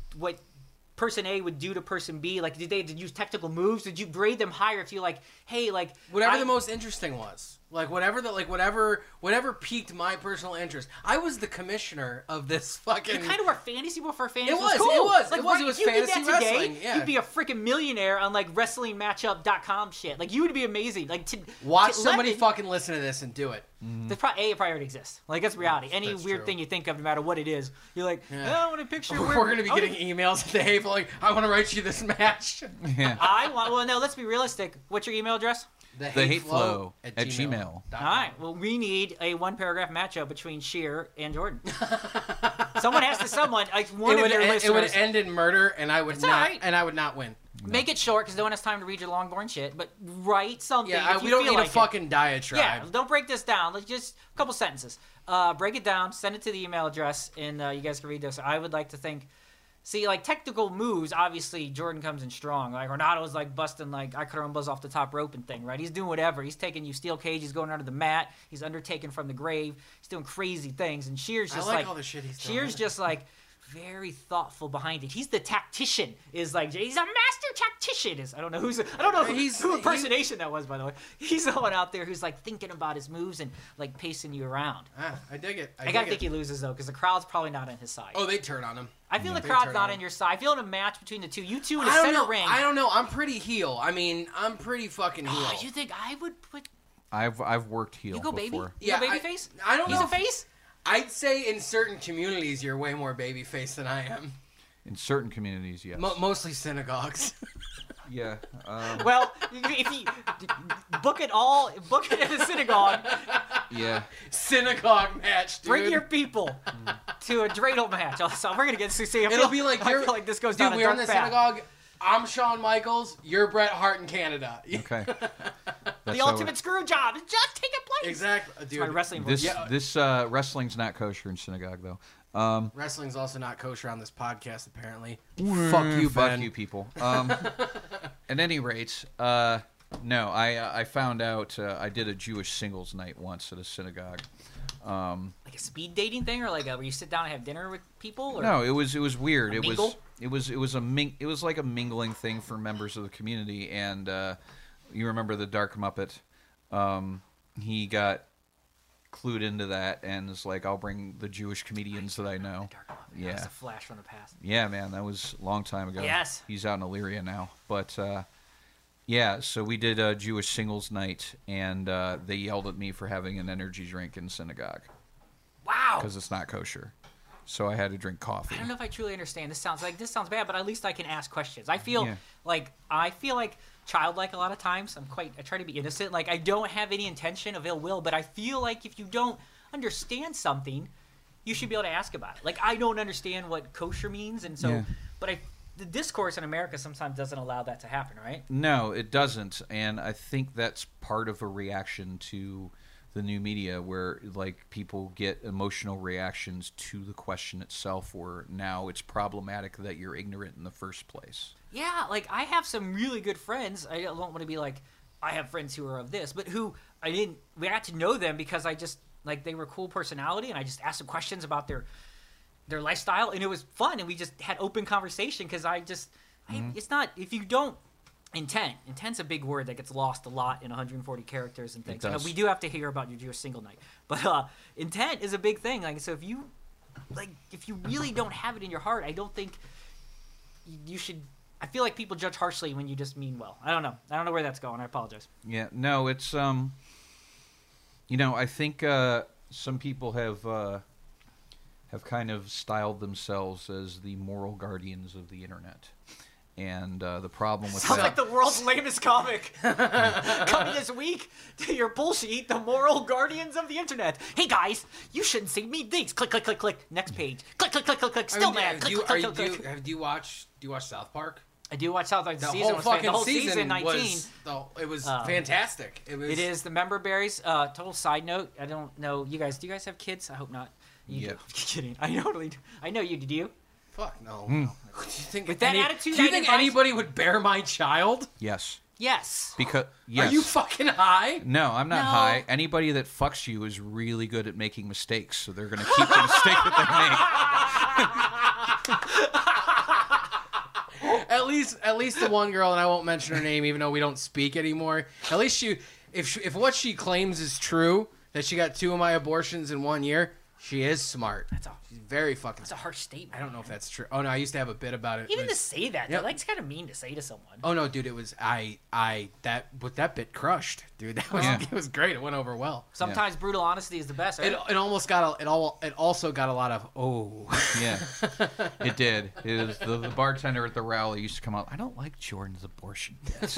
D: person A would do to person B. Like, did they use technical moves? Did you grade them higher if you like, hey, like
B: Whatever the most interesting was. Like whatever piqued my personal interest. I was the commissioner of this fucking.
D: You kind of were fantasy before fantasy.
B: It was,
D: cool.
B: it was,
D: Like,
B: it was.
D: right,
B: It was
D: if you did
B: fantasy
D: that today,
B: wrestling, yeah.
D: You'd be a freaking millionaire on like WrestlingMatchup.com shit. Like, you would be amazing. Like,
B: Watch somebody fucking listen to this and do it.
D: It probably already exists. Like, that's reality. Any
B: That's
D: weird
B: true.
D: thing you think of, no matter what it is, you're like,
B: Yeah.
D: I want to picture.
B: We're going to be getting emails today for like, I want to write you this match.
A: Yeah.
D: Well, no. Let's be realistic. What's your email address?
A: thehateflow@gmail.
D: All right. Well, we need a 1-paragraph matchup between Sheer and Jordan. Someone has to. Like one of your listeners.
B: It would end in murder, and I would not.
D: Right.
B: And I would not win.
D: Make it short because no one has time to read your long boring shit. But write something.
B: Yeah,
D: if
B: we
D: you
B: don't
D: feel
B: need
D: like
B: a fucking diatribe.
D: Yeah, don't break this down. Like just a couple sentences. Break it down. Send it to the email address, and you guys can read this. I would like to think. See, like, technical moves, obviously, Jordan comes in strong. Like, Ronaldo's, like, busting, like, Ikarumbas off the top rope and thing, right? He's doing whatever. He's taking you steel cage. He's going under the mat. He's undertaken from the grave. He's doing crazy things. And Sheer's just,
B: I like all the shit he's doing.
D: Sheer's just, like, very thoughtful behind it. He's the tactician. He's a master tactician. I don't know who impersonation that was, by the way. He's the one out there who's, like, thinking about his moves and, like, pacing you around.
B: I dig it.
D: I gotta think he loses, though, because the crowd's probably not on his side.
B: Oh, they turn on him.
D: I feel the crowd's not on your side. I feel in a match between the two. You two in the center ring.
B: I don't know. I'm pretty heel. I mean, I'm pretty fucking heel.
D: You think I would put...
A: I've worked heel
D: before.
A: baby?
D: You go baby face?
B: I don't know.
D: He's a face?
B: I'd say in certain communities you're way more baby face than I am.
A: In certain communities, yes.
B: Mostly synagogues.
A: Yeah.
D: Well, if you book it at the synagogue.
A: Yeah.
B: Synagogue match, dude.
D: Bring your people to a dreidel match. So we're gonna get to see.
B: It'll be like
D: I feel like this goes
B: dude,
D: down a
B: we're in
D: dark
B: the
D: path.
B: synagogue. I'm Shawn Michaels. You're Bret Hart in Canada.
A: Okay.
D: The ultimate screw job is just taking place.
B: Exactly, dude.
D: My wrestling.
A: This wrestling's not kosher in synagogue though.
B: Wrestling's also not kosher on this podcast, apparently. Fuck you, Ben.
A: Fuck you, people. At any rate, no, I found out I did a Jewish singles night once at a synagogue.
D: Like a speed dating thing, or like where you sit down and have dinner with people? Or
A: No, it was weird. It
D: mingle?
A: was like a mingling thing for members of the community, and you remember the Dark Muppet? He got clued into that and is like, I'll bring the Jewish comedians that I know.
D: Yeah, it's a flash from the past.
A: Yeah, man, that was a long time ago.
D: Yes,
A: he's out in Illyria now, but yeah. So we did a Jewish singles night, and they yelled at me for having an energy drink in synagogue.
D: Wow,
A: because it's not kosher. So I had to drink coffee.
D: I don't know if I truly understand. This sounds bad, but at least I can ask questions. I feel like childlike a lot of times. I try to be innocent. Like I don't have any intention of ill will, but I feel like if you don't understand something, you should be able to ask about it. Like I don't understand what kosher means, and so, but the discourse in America sometimes doesn't allow that to happen, right?
A: No, it doesn't, and I think that's part of a reaction to the new media, where like people get emotional reactions to the question itself, where now it's problematic that you're ignorant in the first place.
D: Yeah, like I have some really good friends. I don't want to be like I have friends who are of this, but who we got to know them because I just like they were cool personality, and I just asked them questions about their lifestyle, and it was fun, and we just had open conversation because it's not, if you don't intent's a big word that gets lost a lot in 140 characters and things. You know, we do have to hear about your Jewish single night, but intent is a big thing. Like, so if you really don't have it in your heart, I don't think you should. I feel like people judge harshly when you just mean well. I don't know where that's going. I apologize.
A: Yeah, no, it's I think some people have kind of styled themselves as the moral guardians of the internet. And the problem with
D: Sounds like the world's lamest comic. Coming this week to your bullshit, the moral guardians of the internet. Hey guys, you shouldn't say mean things. Click, click, click, click. Next page. Click, click, click, click, click. Still mad. Click, click, click, click.
B: Do you watch South Park?
D: I do watch South Park.
B: The
D: season
B: whole fucking
D: the whole
B: season
D: 19.
B: It was fantastic.
D: It is the member berries. Total side note. I don't know. You guys, do you guys have kids? I hope not.
A: Yeah.
D: Kidding. I totally do. I know you. Did you?
B: Fuck no. Do you think
D: with that attitude,
B: do you think anybody would bear my child?
A: Yes.
D: Yes.
A: Because yes.
B: Are you fucking high?
A: No, I'm not high. Anybody that fucks you is really good at making mistakes, so they're going to keep the mistake that
B: they make. At least the one girl, and I won't mention her name, even though we don't speak anymore. At least if what she claims is true, that she got 2 of my abortions in 1 year, She is smart. She's very fucking
D: That's a harsh statement.
B: I don't know if that's true. Oh, no, I used to have a bit about it.
D: Even
B: It was-
D: to say that,
B: Yep.
D: that's kind of mean to say to someone.
B: Oh, no, dude, it was, that bit crushed, dude. That was,
A: Yeah.
B: It was great. It went over well.
D: Sometimes brutal honesty is the best, right?
B: It almost got, it also got a lot of, oh.
A: Yeah, it did. It was the bartender at the rally used to come out. I don't like Jordan's abortion.
B: It's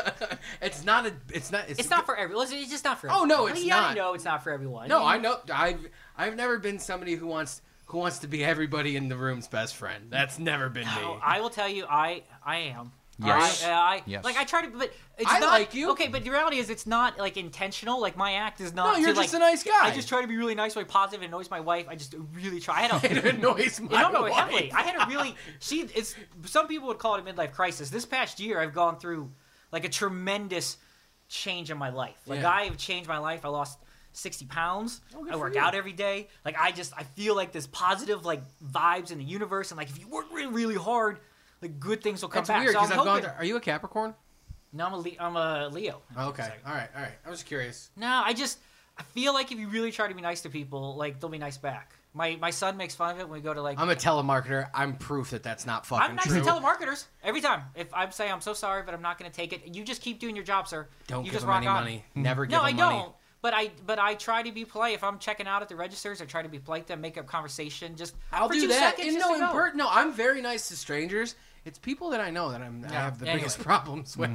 B: not
D: for everyone. It's just not for
B: Oh,
D: everyone.
B: no, it's
D: Yeah,
B: not.
D: I know it's not for everyone.
B: No, I know. I've never been somebody who wants to be everybody in the room's best friend. That's never been me.
D: No, I will tell you, I am.
A: Yes.
D: Yes. Like I try to, but it's
B: I
D: not,
B: like you.
D: Okay, but the reality is, it's not like intentional. Like my act is not.
B: No, you're
D: to,
B: just
D: like,
B: a nice guy.
D: I just try to be really nice, really positive, and annoys my wife. I just really try. I had
B: It annoys my wife.
D: heavily. I had a really. It's some people would call it a midlife crisis. This past year, I've gone through like a tremendous change in my life. Like
B: Yeah.
D: I've changed my life. I lost 60 pounds.
B: Oh, good
D: I
B: for
D: work
B: you.
D: out every day. Like I feel like this positive like vibes in the universe, and like if you work really, really hard, like good things will come
B: That's
D: back.
B: weird
D: So
B: because
D: I'm
B: I've gone.
D: hoping-
B: Are you a Capricorn?
D: No, I'm a Leo.
B: Oh, okay. All right. I was curious.
D: No, I feel like if you really try to be nice to people, like they'll be nice back. My son makes fun of it when we go to like.
B: I'm a telemarketer. I'm proof that that's not fucking
D: I'm nice
B: true.
D: to telemarketers every time. If I say I'm so sorry, but I'm not going to take it, you just keep doing your job, sir.
B: Don't
D: you
B: give
D: just
B: them
D: rock
B: any
D: on.
B: money. Never give
D: No,
B: them
D: I
B: money.
D: don't. But I try to be polite. If I'm checking out at the registers, I try to be polite. Then make up conversation. Just
B: I'll
D: for
B: do
D: 2
B: that.
D: seconds.
B: And
D: just to go.
B: no, I'm very nice to strangers. It's people that I know that I have the biggest problems with.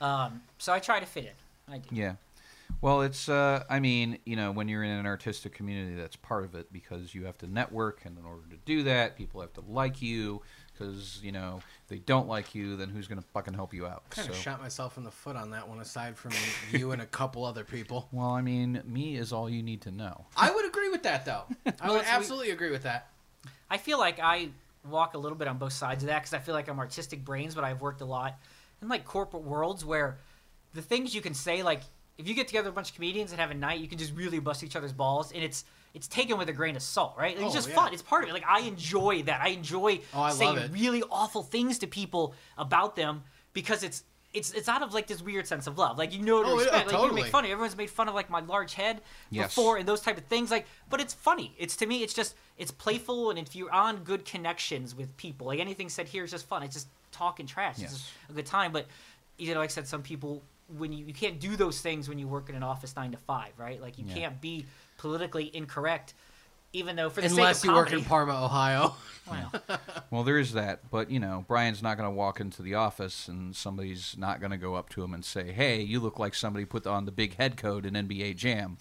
D: So I try to fit in. I do.
A: Yeah. Well, it's, I mean, you know, when you're in an artistic community, that's part of it because you have to network, and in order to do that, people have to like you because, you know, if they don't like you, then who's going to fucking help you out?
B: Kind of shot myself in the foot on that one, aside from you and a couple other people.
A: Well, I mean, me is all you need to know.
B: I would agree with that, though. I would absolutely agree with that.
D: I feel like I walk a little bit on both sides of that because I feel like I'm artistic brains, but I've worked a lot in like corporate worlds where the things you can say, like if you get together a bunch of comedians and have a night, you can just really bust each other's balls, and it's taken with a grain of salt, right? Like, it's just fun. It's part of it. Like I enjoy that. I enjoy saying really awful things to people about them because it's out of like this weird sense of love. Like you know to respect. Like
B: totally.
D: you make fun of. Everyone's made fun of like my large head before and those type of things. Like, but it's funny. It's to me, it's playful, and if you're on good connections with people, like anything said here is just fun. It's just talking trash. It's just a good time. But you know, like I said, some people when you can't do those things when you work in an office 9 to 5, right? Like you can't be politically incorrect, even though for the
B: unless
D: sake of
B: you work
D: comedy,
B: in Parma, Ohio.
D: Wow.
A: Well, there is that, but you know, Brian's not going to walk into the office and somebody's not going to go up to him and say, "Hey, you look like somebody put on the big head coat in NBA Jam."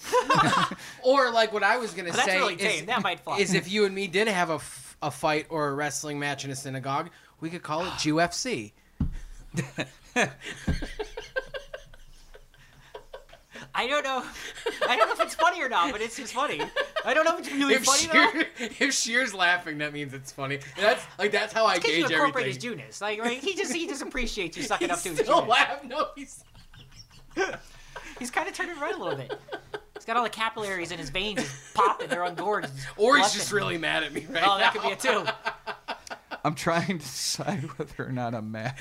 B: Or like what I was going to
D: That's
B: say
D: really tame. That might fly.
B: is if you and me did have a fight or a wrestling match in a synagogue, we could call it UFC.
D: I don't know if it's funny or not, but it's just funny. I don't know if it's really funny though.
B: If Shear's laughing, that means it's funny. That's how I
D: Because you
B: gauge
D: incorporate his
B: everything.
D: Junus, like right? He just appreciates you sucking up to his
B: Still
D: Junus.
B: laugh? No,
D: He's kind of turning red a little bit. He's got all the capillaries in his veins just popping. They're ungorged.
B: or he's
D: Blushing.
B: just really mad at me right
D: Oh, that
B: now.
D: could be it too.
A: I'm trying to decide whether or not I'm mad.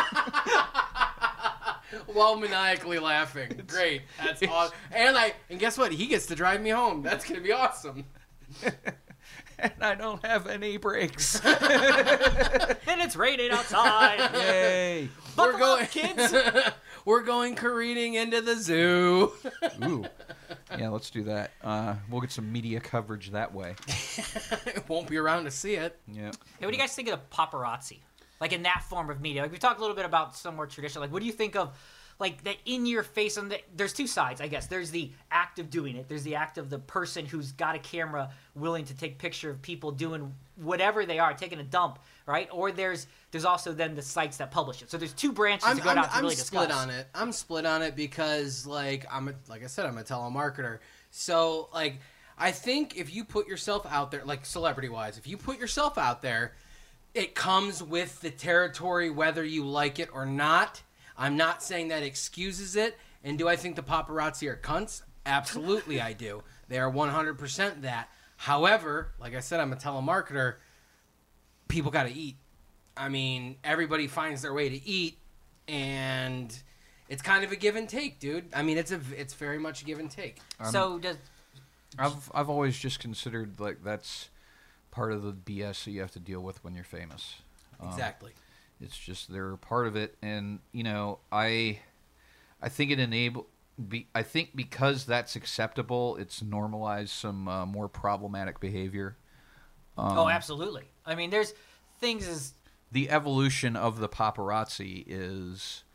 B: While maniacally laughing. Great. That's awesome. And guess what? He gets to drive me home. That's gonna be awesome.
A: And I don't have any brakes.
D: And it's raining outside.
A: Yay!
B: We're going,
D: kids.
B: We're going careening into the zoo.
A: Ooh. Yeah, let's do that. We'll get some media coverage that way.
B: Won't be around to see it.
A: Yeah.
D: Hey, what do you guys think of the paparazzi? Like in that form of media. Like we talked a little bit about some more traditional. Like what do you think of like that in your face? There's two sides, I guess. There's the act of doing it. There's the act of the person who's got a camera willing to take picture of people doing whatever they are, taking a dump, right? Or there's also then the sites that publish it. So there's two branches to go down to really discuss.
B: I'm split on it because like I said, I'm a telemarketer. So like I think if you put yourself out there, like celebrity wise, if you put yourself out there, it comes with the territory whether you like it or not. I'm not saying that excuses it. And do I think the paparazzi are cunts? Absolutely I do. They are 100% that. However, like I said, I'm a telemarketer. People got to eat. I mean, everybody finds their way to eat, and it's kind of a give and take, dude. I mean, it's very much a give and take.
D: So
A: I've always just considered like that's part of the BS that you have to deal with when you're famous.
B: Exactly.
A: It's just they're part of it, and I think I think because that's acceptable, it's normalized some more problematic behavior.
D: Oh, absolutely. I mean, there's things as
A: the evolution of the paparazzi is,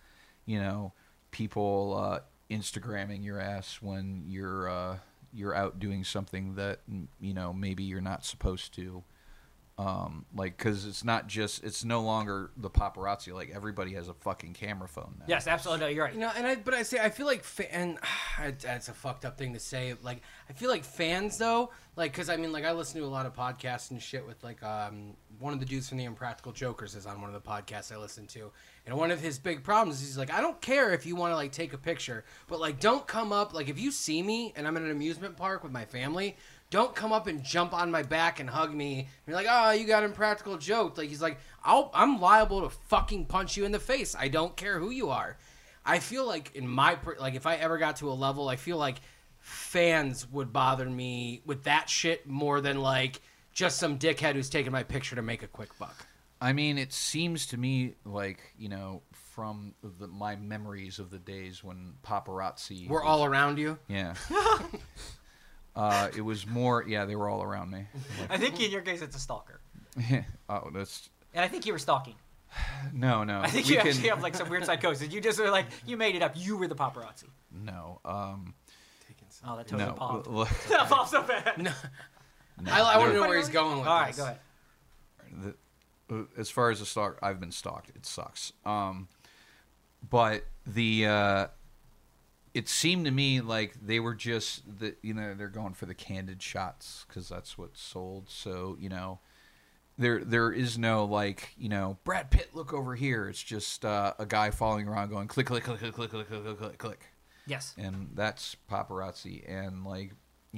A: people Instagramming your ass when you're out doing something that maybe you're not supposed to. Because it's no longer the paparazzi. Like everybody has a fucking camera phone now.
D: yes, absolutely. No, you're right.
B: But I feel like, that's a fucked up thing to say. Like, I feel like fans though, like, cause I mean, like, I listen to a lot of podcasts and shit with like, one of the dudes from the Impractical Jokers is on one of the podcasts I listen to, and one of his big problems is he's like, I don't care if you want to like take a picture, but like, don't come up, like, if you see me and I'm in an amusement park with my family, don't come up and jump on my back and hug me. And you're like, oh, you got Impractical Joke. Like, he's like, I'm liable to fucking punch you in the face. I don't care who you are. I feel like if I ever got to a level, I feel like fans would bother me with that shit more than like just some dickhead who's taking my picture to make a quick buck.
A: I mean, it seems to me like, from my memories of the days when paparazzi
B: We're all around you?
A: Yeah. It was more, they were all around me.
D: I think in your case it's a stalker.
A: Oh, that's...
D: And I think you were stalking.
A: No.
D: I think you actually have like some weird psychosis. You just were like, you made it up. You were the paparazzi.
A: No.
D: Oh, that totally
A: No.
D: popped. That popped so bad.
B: No. I want to know where he's going with
D: All right,
B: this.
D: go ahead.
A: As far as the stalk, I've been stalked. It sucks. But it seemed to me like they were just they're going for the candid shots because that's what's sold. So there is no like Brad Pitt, look over here. It's just a guy following around going click click click click click click click click click.
D: Yes.
A: And that's paparazzi. And like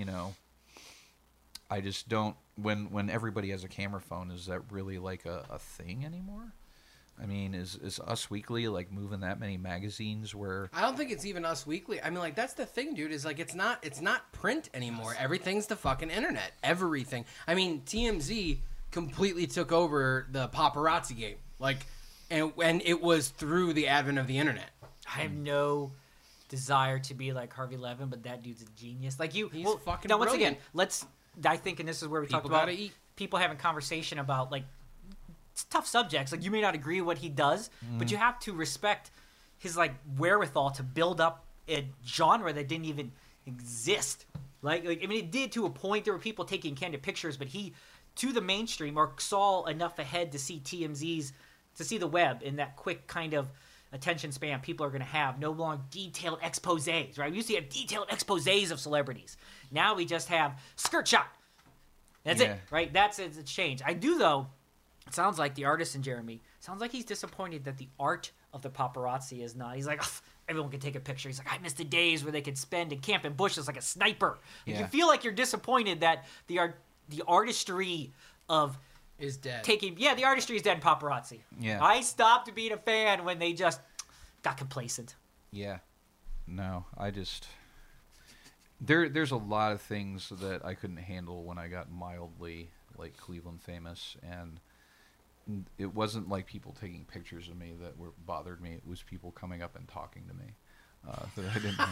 A: I just don't. When everybody has a camera phone, is that really like a thing anymore? I mean, is Us Weekly like moving that many magazines where...
B: I don't think it's even Us Weekly. I mean, like, that's the thing, dude, is like it's not print anymore. Everything's the fucking internet. Everything. I mean, TMZ completely took over the paparazzi game. Like, and it was through the advent of the internet.
D: I have no desire to be like Harvey Levin, but that dude's a genius. Like he's
B: fucking
D: now, once
B: brilliant.
D: again, I think, and this is where we talked about people having conversation about like it's tough subjects. Like you may not agree with what he does, but you have to respect his like wherewithal to build up a genre that didn't even exist. Like I mean, it did to a point. There were people taking candid pictures, but he, to the mainstream, or saw enough ahead to see TMZ's, to see the web in that quick kind of attention span people are going to have. No longer detailed exposés, right? We used to have detailed exposés of celebrities. Now we just have skirt shot. That's it, right? That's it's changed. I do, though, it sounds like the artist in Jeremy, sounds like he's disappointed that the art of the paparazzi is not. He's like, everyone can take a picture. He's like, I miss the days where they could spend in camp in bushes like a sniper. Like, you feel like you're disappointed that the artistry of
B: is dead.
D: The artistry is dead in paparazzi.
A: Yeah.
D: I stopped being a fan when they just got complacent.
A: Yeah. No, I just... There's a lot of things that I couldn't handle when I got mildly, like, Cleveland famous, and it wasn't like people taking pictures of me that bothered me. It was people coming up and talking to me that I didn't...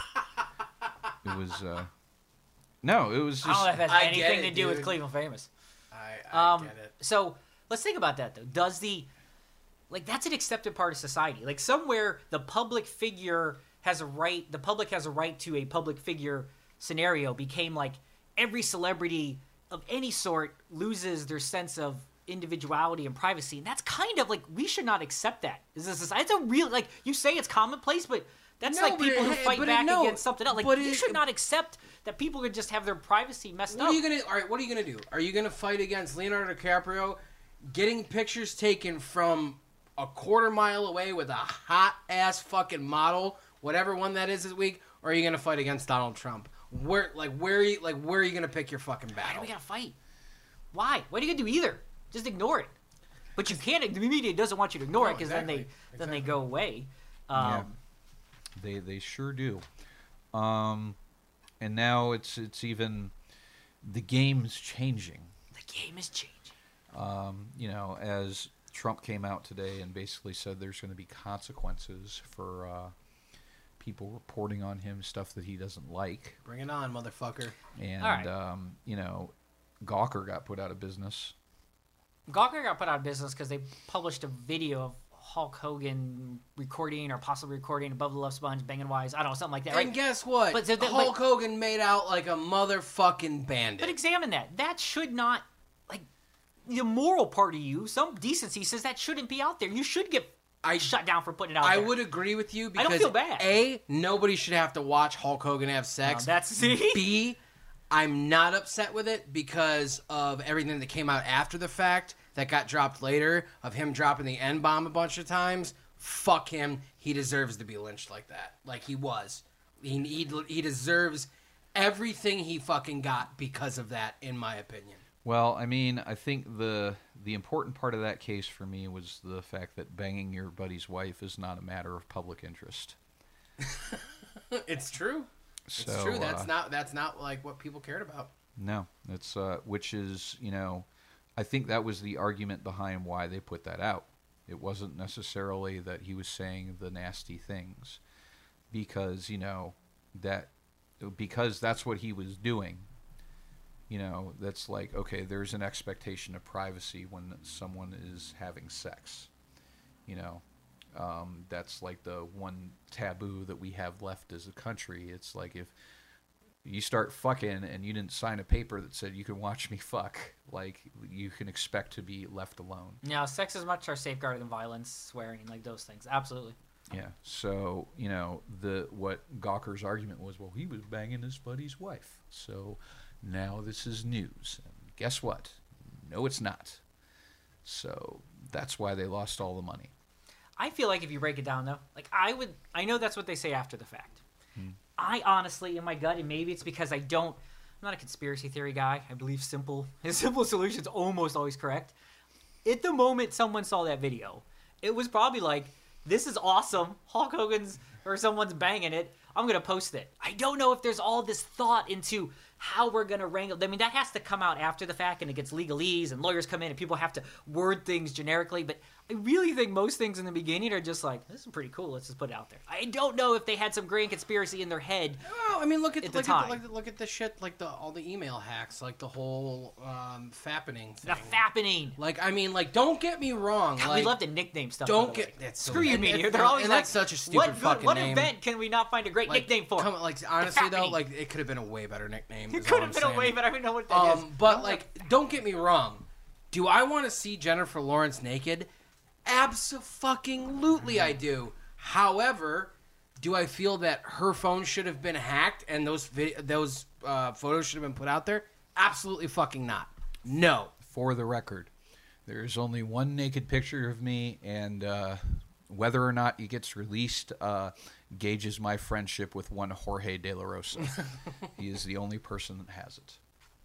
A: It was... No, it was just...
D: I don't know if that has anything to do with Cleveland famous.
B: I get it.
D: So let's think about that, though. Does that's an accepted part of society. Like somewhere the public figure has a right, the public has a right to a public figure scenario became like every celebrity of any sort loses their sense of individuality and privacy. And that's kind of like, we should not accept that. It's a real, like you say it's commonplace, but that's like people who fight back against something else. Like you should not accept that people could just have their privacy messed up.
B: What are you gonna do? Are you gonna fight against Leonardo DiCaprio getting pictures taken from a quarter mile away with a hot ass fucking model, whatever one that is this week, or are you gonna fight against Donald Trump? Where are you gonna pick your fucking battle?
D: Why do we gotta fight? Why? What are you gonna do either? Just ignore it. But you can't. The media doesn't want you to ignore it because then they go away.
A: They sure do. And now it's even the game's changing.
D: The game is changing.
A: As Trump came out today and basically said there's going to be consequences for people reporting on him stuff that he doesn't like.
B: Bring it on, motherfucker.
A: And,
D: All right.
A: Gawker got put out of business.
D: Gawker got put out of business because they published a video of Hulk Hogan recording or possibly recording Above the Love Sponge, Bangin' Wise, I don't know, something like that. Right?
B: And guess what?
D: But
B: Hulk Hogan made out like a motherfucking bandit.
D: But examine that. That should not, the moral part of you, some decency says that shouldn't be out there. You should get shut down for putting it out there.
B: I would agree with you because
D: I don't feel bad.
B: A, nobody should have to watch Hulk Hogan have sex. B, I'm not upset with it because of everything that came out after the fact that got dropped later, of him dropping the N-bomb a bunch of times. Fuck him. He deserves to be lynched like that. Like he was. He deserves everything he fucking got because of that, in my opinion.
A: Well, I mean, I think the important part of that case for me was the fact that banging your buddy's wife is not a matter of public interest.
B: It's true.
A: So,
B: it's true. That's not like what people cared about.
A: No, it's which is, I think that was the argument behind why they put that out. It wasn't necessarily that he was saying the nasty things, because because that's what he was doing. That's like, okay, there's an expectation of privacy when someone is having sex. That's like the one taboo that we have left as a country. It's like if you start fucking and you didn't sign a paper that said you can watch me fuck, like you can expect to be left alone.
D: Yeah, sex is much more safeguarded than violence, swearing, like those things. Absolutely.
A: Yeah. So, what Gawker's argument was, well, he was banging his buddy's wife. So now this is news. And guess what? No, it's not. So that's why they lost all the money.
D: I feel like if you break it down, though, I know that's what they say after the fact. I honestly, in my gut, and maybe it's because I'm not a conspiracy theory guy. I believe simple solution's almost always correct. At the moment someone saw that video, it was probably like, this is awesome. Hulk Hogan's or someone's banging it. I'm going to post it. I don't know if there's all this thought into how we're going to wrangle. I mean, that has to come out after the fact, and it gets legalese, and lawyers come in, and people have to word things generically. But I really think most things in the beginning are just like, this is pretty cool. Let's just put it out there. I don't know if they had some grand conspiracy in their head.
B: Well, I mean, look at the shit, like all the email hacks, like the whole fappening thing.
D: The fappening.
B: Like, I mean, like, don't get me wrong.
D: God,
B: like,
D: we love to nickname stuff.
B: Don't get
D: screw you, media. They're always
B: like, that's such a stupid fucking
D: what
B: name.
D: What event can we not find a great nickname for?
B: Honestly though, like it could have been a way better nickname.
D: It could have been a way, but I don't know what that is.
B: But like, don't get me wrong. Do I want to see Jennifer Lawrence naked? Abso-fucking-lutely I do. However, do I feel that her phone should have been hacked and those photos should have been put out there? Absolutely fucking not. No.
A: For the record, there's only one naked picture of me, and whether or not it gets released gauges my friendship with one Jorge De La Rosa. He is the only person that has it.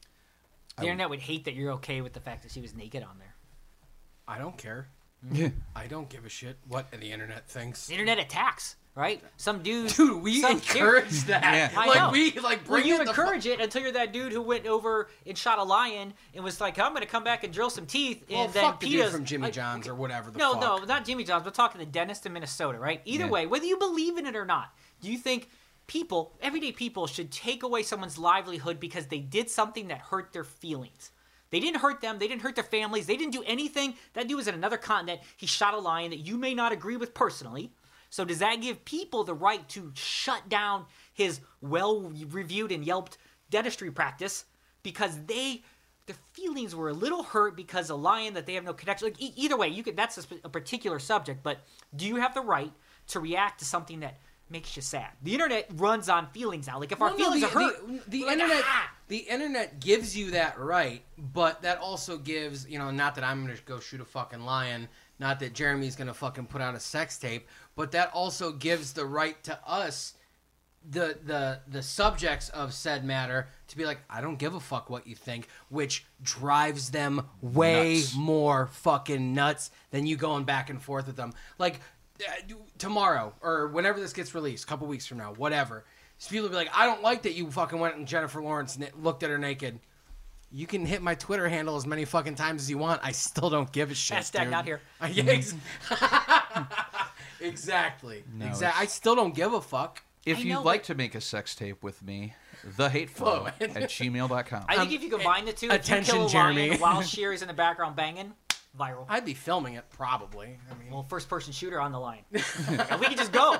D: The internet would hate that you're okay with the fact that she was naked on there.
B: I don't care.
A: Yeah.
B: I don't give a shit what the internet thinks.
D: The internet attacks, right? Some dude.
B: Dude, we encourage that.
A: Yeah.
D: I know.
B: Bring
D: you encourage it until you're that dude who went over and shot a lion and was like, I'm going to come back and drill some teeth.
B: Well,
D: and then
B: fuck the dude
D: PETA's
B: from Jimmy John's or whatever the
D: No,
B: fuck.
D: no, not Jimmy John's. We're talking the dentist in Minnesota, right? Either way, whether you believe in it or not, do you think everyday people should take away someone's livelihood because they did something that hurt their feelings? They didn't hurt them. They didn't hurt their families. They didn't do anything. That dude was in another continent. He shot a lion that you may not agree with personally. So does that give people the right to shut down his well-reviewed and Yelped dentistry practice because their feelings were a little hurt because a lion that they have no connection? Like, either way, that's a particular subject, but do you have the right to react to something that makes you sad? The internet runs on feelings now. Like, if our feelings are hurt,
B: the internet gives you that right, but that also gives, not that I'm going to go shoot a fucking lion, not that Jeremy's going to fucking put out a sex tape, but that also gives the right to us, the subjects of said matter, to be like, I don't give a fuck what you think, which drives them way more fucking nuts than you going back and forth with them. Like, tomorrow or whenever this gets released, a couple weeks from now, whatever, So people will be like, I don't like that you fucking went and Jennifer Lawrence looked at her naked. You can hit my Twitter handle as many fucking times as you want. I still don't give a shit.
D: Hashtag
B: dude.
D: not here.
B: Exactly.
A: No,
B: Exactly. I still don't give a fuck.
A: If
D: I
A: you'd
D: know,
A: like
D: but-
A: to make a sex tape with me, thehateflow at gmail.com.
D: I think if you combine the two, if you
B: attention,
D: kill a
B: Jeremy.
D: lion while Sherry's in the background banging, viral.
B: I'd be filming it probably. I mean,
D: Well, first-person shooter on the line. And we can just go.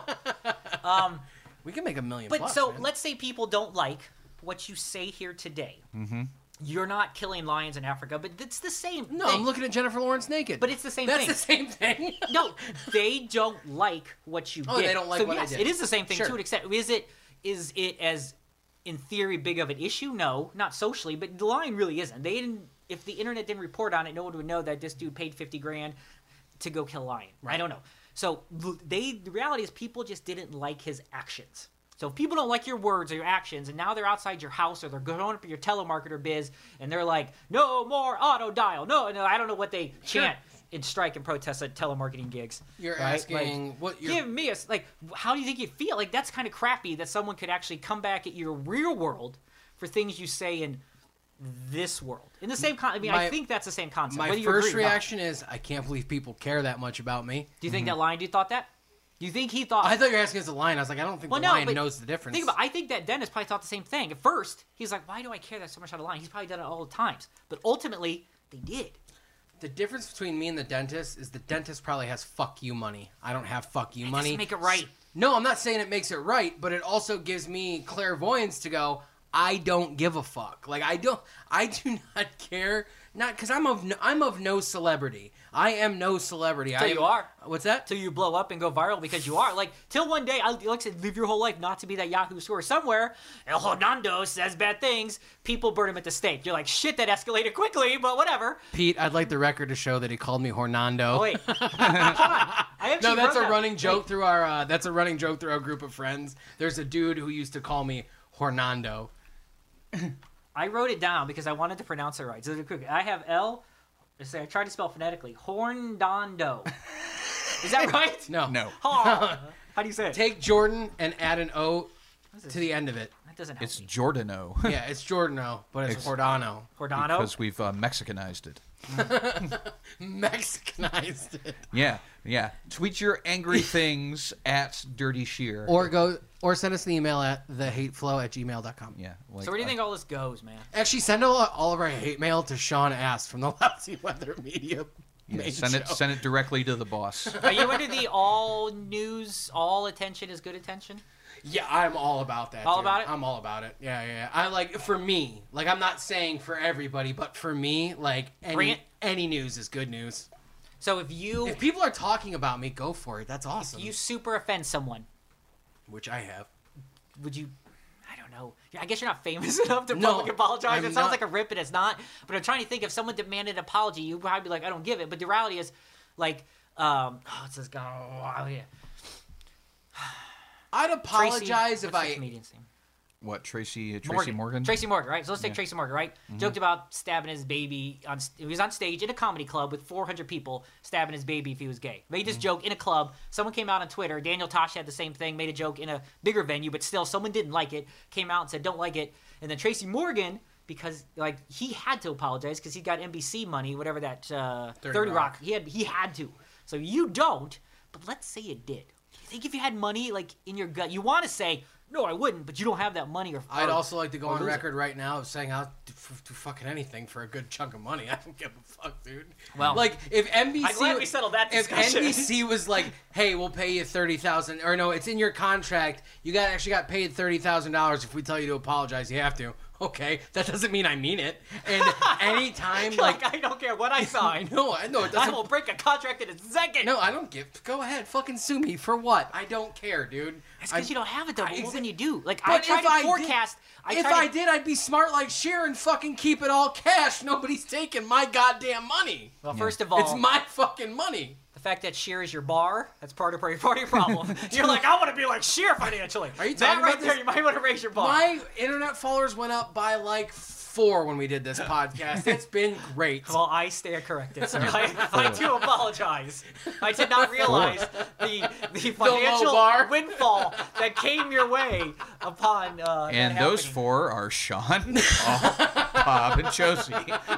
B: we can make $1 million.
D: But
B: bucks,
D: so
B: man.
D: let's say people don't like what you say here today. Mm-hmm. You're not killing lions in Africa, but it's the same
B: No,
D: thing.
B: I'm looking at Jennifer Lawrence naked.
D: But it's the same
B: That's
D: thing.
B: the same thing.
D: No, they don't like what you
B: Oh,
D: did.
B: they don't like
D: so
B: what I
D: yes,
B: did.
D: it is the same thing
B: Sure.
D: to an extent. Is it as in theory big of an issue? No, not socially, but the lion really isn't. They didn't. If the internet didn't report on it, no one would know that this dude paid $50,000 to go kill a lion. Right. I don't know. So the reality is people just didn't like his actions. So if people don't like your words or your actions, and now they're outside your house or they're going up in your telemarketer biz, and they're like, no more auto dial. No, I don't know what they chant in strike and protest at telemarketing gigs.
B: You're
D: right?
B: asking
D: Like,
B: what you're...
D: give me a how do you think you feel? Like that's kind of crappy that someone could actually come back at your real world for things you say in this world. In the same I
B: My-
D: think that's the same concept.
B: My
D: whether you
B: first
D: agree or not.
B: reaction is, I can't believe people care that much about me.
D: Do you think that lion dude thought that? Do you think he thought?
B: I thought you were asking as a lion. I was like, I don't think the lion
D: but
B: knows the difference.
D: Think about. I think that Dennis probably thought the same thing. At first, he's like, "Why do I care that so much about a lion?" He's probably done it all the times. But ultimately, they did.
B: The difference between me and the dentist is the dentist probably has fuck you money. I don't have fuck you
D: It
B: money.
D: doesn't make it right.
B: No, I'm not saying it makes it right, but it also gives me clairvoyance to go, I don't give a fuck. Like I do not care. Not because I'm of no celebrity. I am no celebrity.
D: Till you are.
B: What's that?
D: Till you blow up and go viral because you are. Like, till one day, like I said, live your whole life not to be that Yahoo score somewhere. El Hernando says bad things. People burn him at the stake. You're like, shit, that escalated quickly, but whatever.
B: Pete, I'd like the record to show that he called me Hornando.
D: Oh, wait. Hold on. I actually
B: No, that's
D: wrote
B: a
D: that.
B: running joke through our. That's a running joke through our group of friends. There's a dude who used to call me Hornando.
D: I wrote it down because I wanted to pronounce it right. So I have I tried to spell phonetically. Horndondo. Is that right?
B: No.
D: How do you say it?
B: Take Jordan and add an O to the end of it.
D: That doesn't help
A: It's
D: me.
A: Jordano.
B: Yeah, it's Jordano, but it's Hordano.
D: Hordano?
A: Because we've Mexicanized it.
B: Mexicanized it.
A: Yeah. Tweet your angry things at Dirty Shear.
B: Or send us an email at thehateflow@gmail.com.
A: Yeah. Like,
D: So where do you think all this goes, man?
B: Actually, send all of our hate mail to Sean Ass from the Lousy Weather Media. main
A: send
B: show.
A: it directly to the boss.
D: Are you under the all news, all attention is good attention?
B: Yeah, I'm all about that.
D: All
B: dude.
D: about it?
B: I'm all about it. Yeah. I like, for me, like, I'm not saying for everybody, but for me, like,
D: Bring it.
B: any news is good news.
D: So if
B: If people are talking about me, go for it. That's awesome.
D: you super offend someone,
B: Which I have.
D: would you? I don't know. I guess you're not famous enough to
B: No,
D: publicly apologize.
B: I'm
D: It sounds
B: not.
D: like a rip, and it's not. But I'm trying to think if someone demanded an apology, you'd probably be like, I don't give it. But the reality is, like, what's this guy? Oh, yeah.
B: I'd apologize
D: Tracy,
B: if
D: what's the
B: I...
D: comedian's name?
A: What, Tracy
D: Morgan.
A: Morgan?
D: Tracy Morgan, right? So let's take Tracy Morgan, right?
B: Mm-hmm.
D: Joked about stabbing his baby. He was on stage in a comedy club with 400 people, stabbing his baby if he was gay. Made
B: Mm-hmm.
D: this joke in a club. Someone came out on Twitter. Daniel Tosh had the same thing, made a joke in a bigger venue, but still someone didn't like it, came out and said, don't like it. And then Tracy Morgan, because like he had to apologize because he got NBC money, whatever that 30 Rock. He had to. So you don't, but let's say you did. Do you think if you had money like in your gut, you want to say, no, I wouldn't, but you don't have that money.
B: I'd also like to go on
D: lose it.
B: record right now of saying I'll do fucking anything for a good chunk of money. I don't give a fuck, dude.
D: Well,
B: like if NBC,
D: I'm glad we settled that
B: if
D: discussion.
B: NBC was like, "Hey, we'll pay you $30,000," or no, it's in your contract. You actually got paid $30,000 if we tell you to apologize. You have to. Okay, that doesn't mean I mean it. And anytime,
D: like I don't care what I sign.
B: no, I know it
D: I
B: doesn't.
D: will break a contract in a second.
B: No, I don't give. Go ahead, fucking sue me for what? I don't care, dude.
D: It's because you don't have it though. But what can you do? Like
B: But
D: I try
B: if
D: to
B: I did-
D: forecast.
B: If I did, I'd be smart like Cher and fucking keep it all cash. Nobody's taking my goddamn money.
D: Well, first of all,
B: It's my fucking money.
D: the fact that Cher is your bar, that's part of your problem. You're like, I want to be like Cher financially.
B: Are you
D: that
B: talking
D: right
B: about
D: there?
B: this?
D: You might want to raise your bar.
B: My internet followers went up by like 4 when we did this podcast. It's been great.
D: Well, I stand corrected, sir. I do apologize. I did not realize the financial windfall that came your way upon
A: and
D: that
A: those
D: happening.
A: 4 are Sean, Bob, and Josie.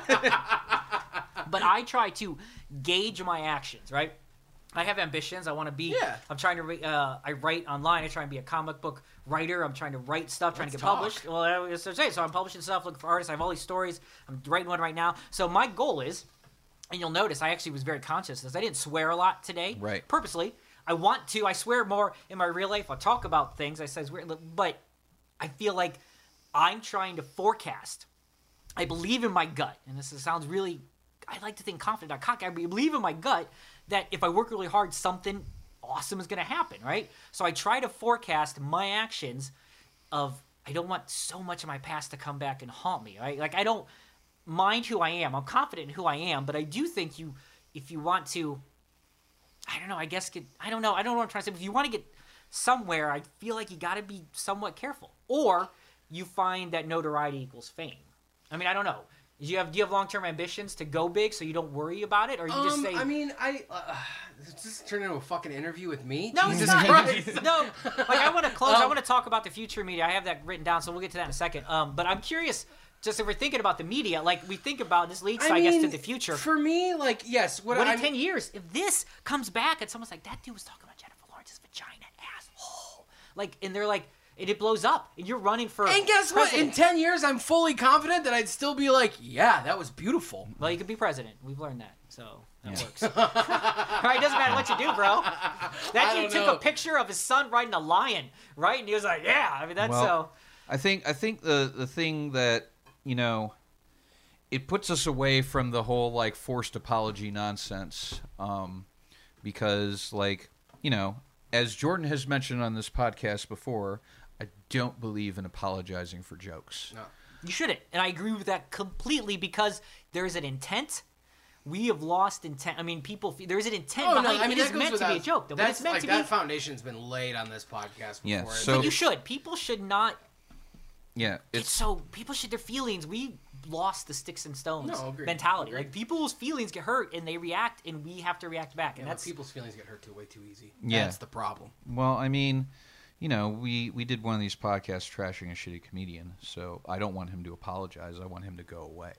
D: But I try to gauge my actions, right? I have ambitions. I want to be.
B: Yeah.
D: I'm trying to. I write online. I try and be a comic book writer. I'm trying to write stuff, trying to get published. Well, so I'm publishing stuff, looking for artists. I have all these stories. I'm writing one right now. So my goal is, and you'll notice, I actually was very conscious of this. I didn't swear a lot today,
A: Right.
D: Purposely. I want to. I swear more in my real life. I'll talk about things. I say weird, but I feel like I'm trying to forecast. I believe in my gut, and this sounds really. I like to think confident, not cocky. I believe in my gut that if I work really hard, something awesome is going to happen, right? So I try to forecast my actions of, I don't want so much of my past to come back and haunt me, right? Like, I don't mind who I am. I'm confident in who I am, but I do think if you want to, I don't know, I guess, I don't know what I'm trying to say, but if you want to get somewhere, I feel like you got to be somewhat careful. Or you find that notoriety equals fame. I mean, I don't know. Do you have long-term ambitions to go big so you don't worry about it, or you just say?
B: I mean, does this turn into a fucking interview with me?
D: No,
B: Jesus
D: it's not.
B: Christ.
D: No, like I want to close. I want to talk about the future media. I have that written down, so we'll get to that in a second. But I'm curious, just if we're thinking about the media, like we think about this leads, I guess, to the future.
B: For me, like, yes.
D: What in 10 years, if this comes back and someone's like, that dude was talking about Jennifer Lawrence's vagina, asshole, like, and they're like. And it blows up, and you're running for
B: And guess
D: president.
B: what? In 10 years, I'm fully confident that I'd still be like, yeah, that was beautiful.
D: Well, you could be president. We've learned that, so that works. Right? It doesn't matter what you do, bro. That dude took a picture of his son riding a lion, right? And he was like, yeah. I mean, that's so...
A: I think the thing that, it puts us away from the whole, like, forced apology nonsense, because, like, as Jordan has mentioned on this podcast before, I don't believe in apologizing for jokes.
B: No.
D: You shouldn't. And I agree with that completely because there is an intent. We have lost intent. I mean, there's an intent behind it. It is meant to be a joke. Though.
B: That's
D: It's meant
B: like
D: to
B: that
D: be...
B: foundation's been laid on this podcast before.
A: Yeah, so-
D: But you should. People should not...
A: Yeah,
D: people should... Their feelings... We lost the sticks and stones
B: agreed.
D: mentality.
B: Agreed.
D: Like, people's feelings get hurt and they react and we have to react back. And
B: Yeah,
D: that's...
B: people's feelings get hurt way too easy.
A: Yeah.
B: That's the problem.
A: Well, I mean, we did one of these podcasts trashing a shitty comedian, so I don't want him to apologize. I want him to go away.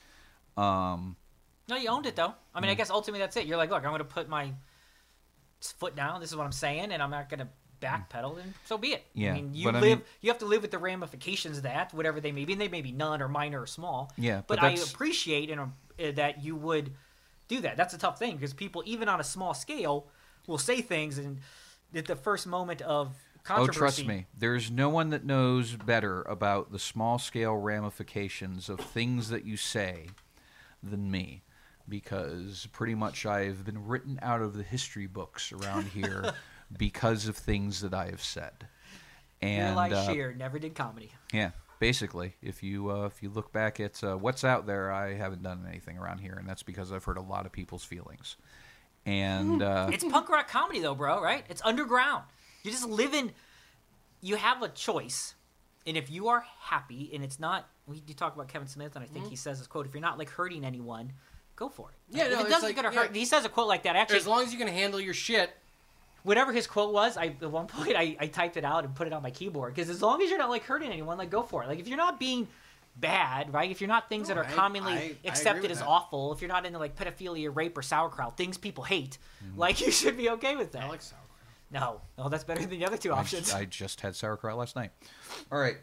D: No, you owned it, though. I mean, I guess ultimately that's it. You're like, look, I'm going to put my foot down. This is what I'm saying, and I'm not going to backpedal, and so be it.
A: Yeah,
D: I mean, you
A: but
D: you have to live with the ramifications of that, whatever they may be, and they may be none or minor or small.
A: Yeah,
D: but
A: but
D: I
A: that's...
D: appreciate that you would do that. That's a tough thing, because people, even on a small scale, will say things, and at the first moment of controversy...
A: Oh, trust me. There's no one that knows better about the small-scale ramifications of things that you say than me. Because pretty much I've been written out of the history books around here because of things that I have said. And
D: Eli Shear never did comedy.
A: Yeah, basically. If you look back at what's out there, I haven't done anything around here, and that's because I've hurt a lot of people's feelings. And
D: It's punk rock comedy, though, bro, right? It's underground. You just live in... You have a choice, and if you are happy, and it's not... You talk about Kevin Smith, and I think he says this quote, if you're not, like, hurting anyone... Go for it.
B: Yeah,
D: if
B: no,
D: it doesn't gonna hurt. He says a quote like that. Actually,
B: as long as you can handle your shit.
D: Whatever his quote was, at one point I typed it out and put it on my keyboard. Because as long as you're not like hurting anyone, like go for it. Like if you're not being bad, right? If you're not things that are commonly accepted as awful, if you're not into like pedophilia, rape, or sauerkraut, things people hate, like you should be okay with that.
B: I like sauerkraut.
D: No, that's better than the other two options.
A: I just had sauerkraut last night. All right,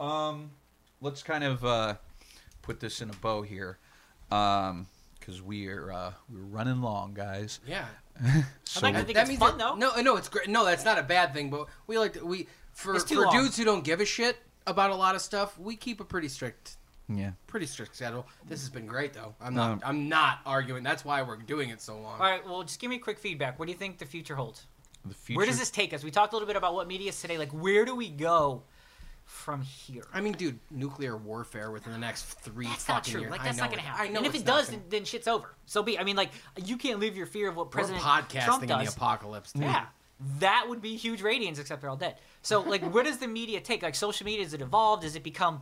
A: let's kind of put this in a bow here. Because we're running long, guys.
B: Yeah.
A: So
D: I think it's fun though.
B: No, it's great. No, that's not a bad thing. But for dudes who don't give a shit about a lot of stuff, we keep a pretty strict schedule. This has been great though. I'm not arguing. That's why we're doing it so long.
D: All right, well, just give me a quick feedback. What do you think the future holds?
A: the future.
D: Where does this take us? We talked a little bit about what media is today. Like, where do we go from here?
B: I mean, dude, nuclear warfare within the next 3
D: That's not
B: fucking
D: true.
B: years.
D: Like, that's not going to happen.
B: I know.
D: And if it does, then shit's over. So be. I mean, like, you can't live your fear of what President Trump
B: podcasting
D: does.
B: in the apocalypse. Dude.
D: Yeah. That would be huge ratings, except they're all dead. So, like, where does the media take? Like, social media, has it evolved? Does it become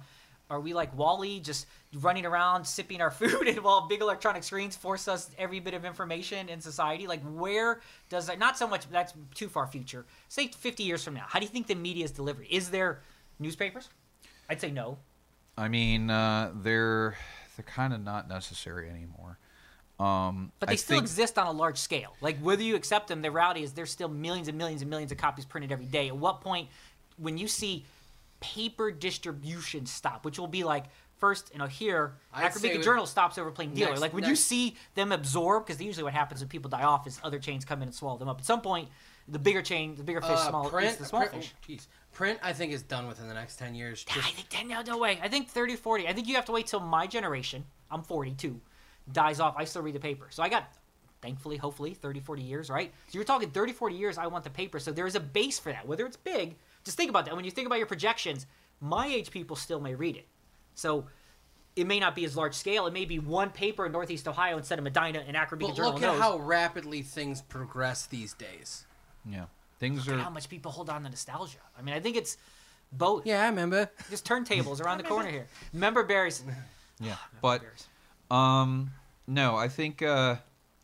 D: Are we like Wall-E, just running around sipping our food, and while big electronic screens force us every bit of information in society? Like, where does that? Not so much. That's too far future. Say 50 years from now, how do you think the media's delivery? Is there newspapers? I'd say no.
A: I mean, they're kind of not necessary anymore.
D: But they still exist on a large scale. Like, whether you accept them, the reality is there's still millions and millions and millions of copies printed every day. At what point, when you see paper distribution stop, which will be like first, here, Acrobeacon Journal stops over Plain Dealer. Like, when you see them absorb, because usually what happens when people die off is other chains come in and swallow them up. At some point, the bigger chain, the bigger fish, eats the small fish.
B: Print, I think, is done within the next 10 years.
D: I think 10, no way. I think 30, 40. I think you have to wait till my generation, I'm 42, dies off. I still read the paper. So I got, thankfully, hopefully, 30, 40 years, right? So you're talking 30, 40 years, I want the paper. So there is a base for that. Whether it's big, just think about that. When you think about your projections, my age people still may read it. So it may not be as large scale. It may be one paper in Northeast Ohio instead of Medina and Acrobeacon Journal.
B: Look at how rapidly things progress these days.
A: Yeah.
D: Look at how much people hold on to nostalgia. I mean, I think it's both.
B: Yeah, I remember.
D: Just turntables around the corner here. Remember berries.
A: Yeah, but no, I think I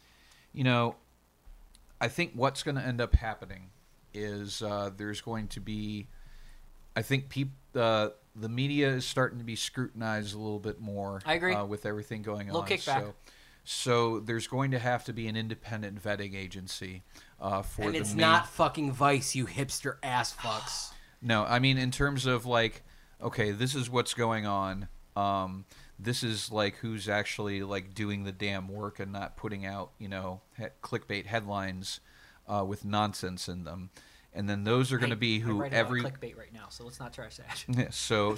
A: think what's going to end up happening is there's going to be, I think the media is starting to be scrutinized a little bit more.
D: I agree.
A: With everything going on.
D: Little kickback.
A: So there's going to have to be an independent vetting agency for
B: and it's not fucking Vice, you hipster ass fucks.
A: No, I mean in terms of like, okay, this is what's going on. This is like who's actually like doing the damn work and not putting out clickbait headlines with nonsense in them. And then those are going to be who
D: clickbait right now, so let's not trash that.
A: So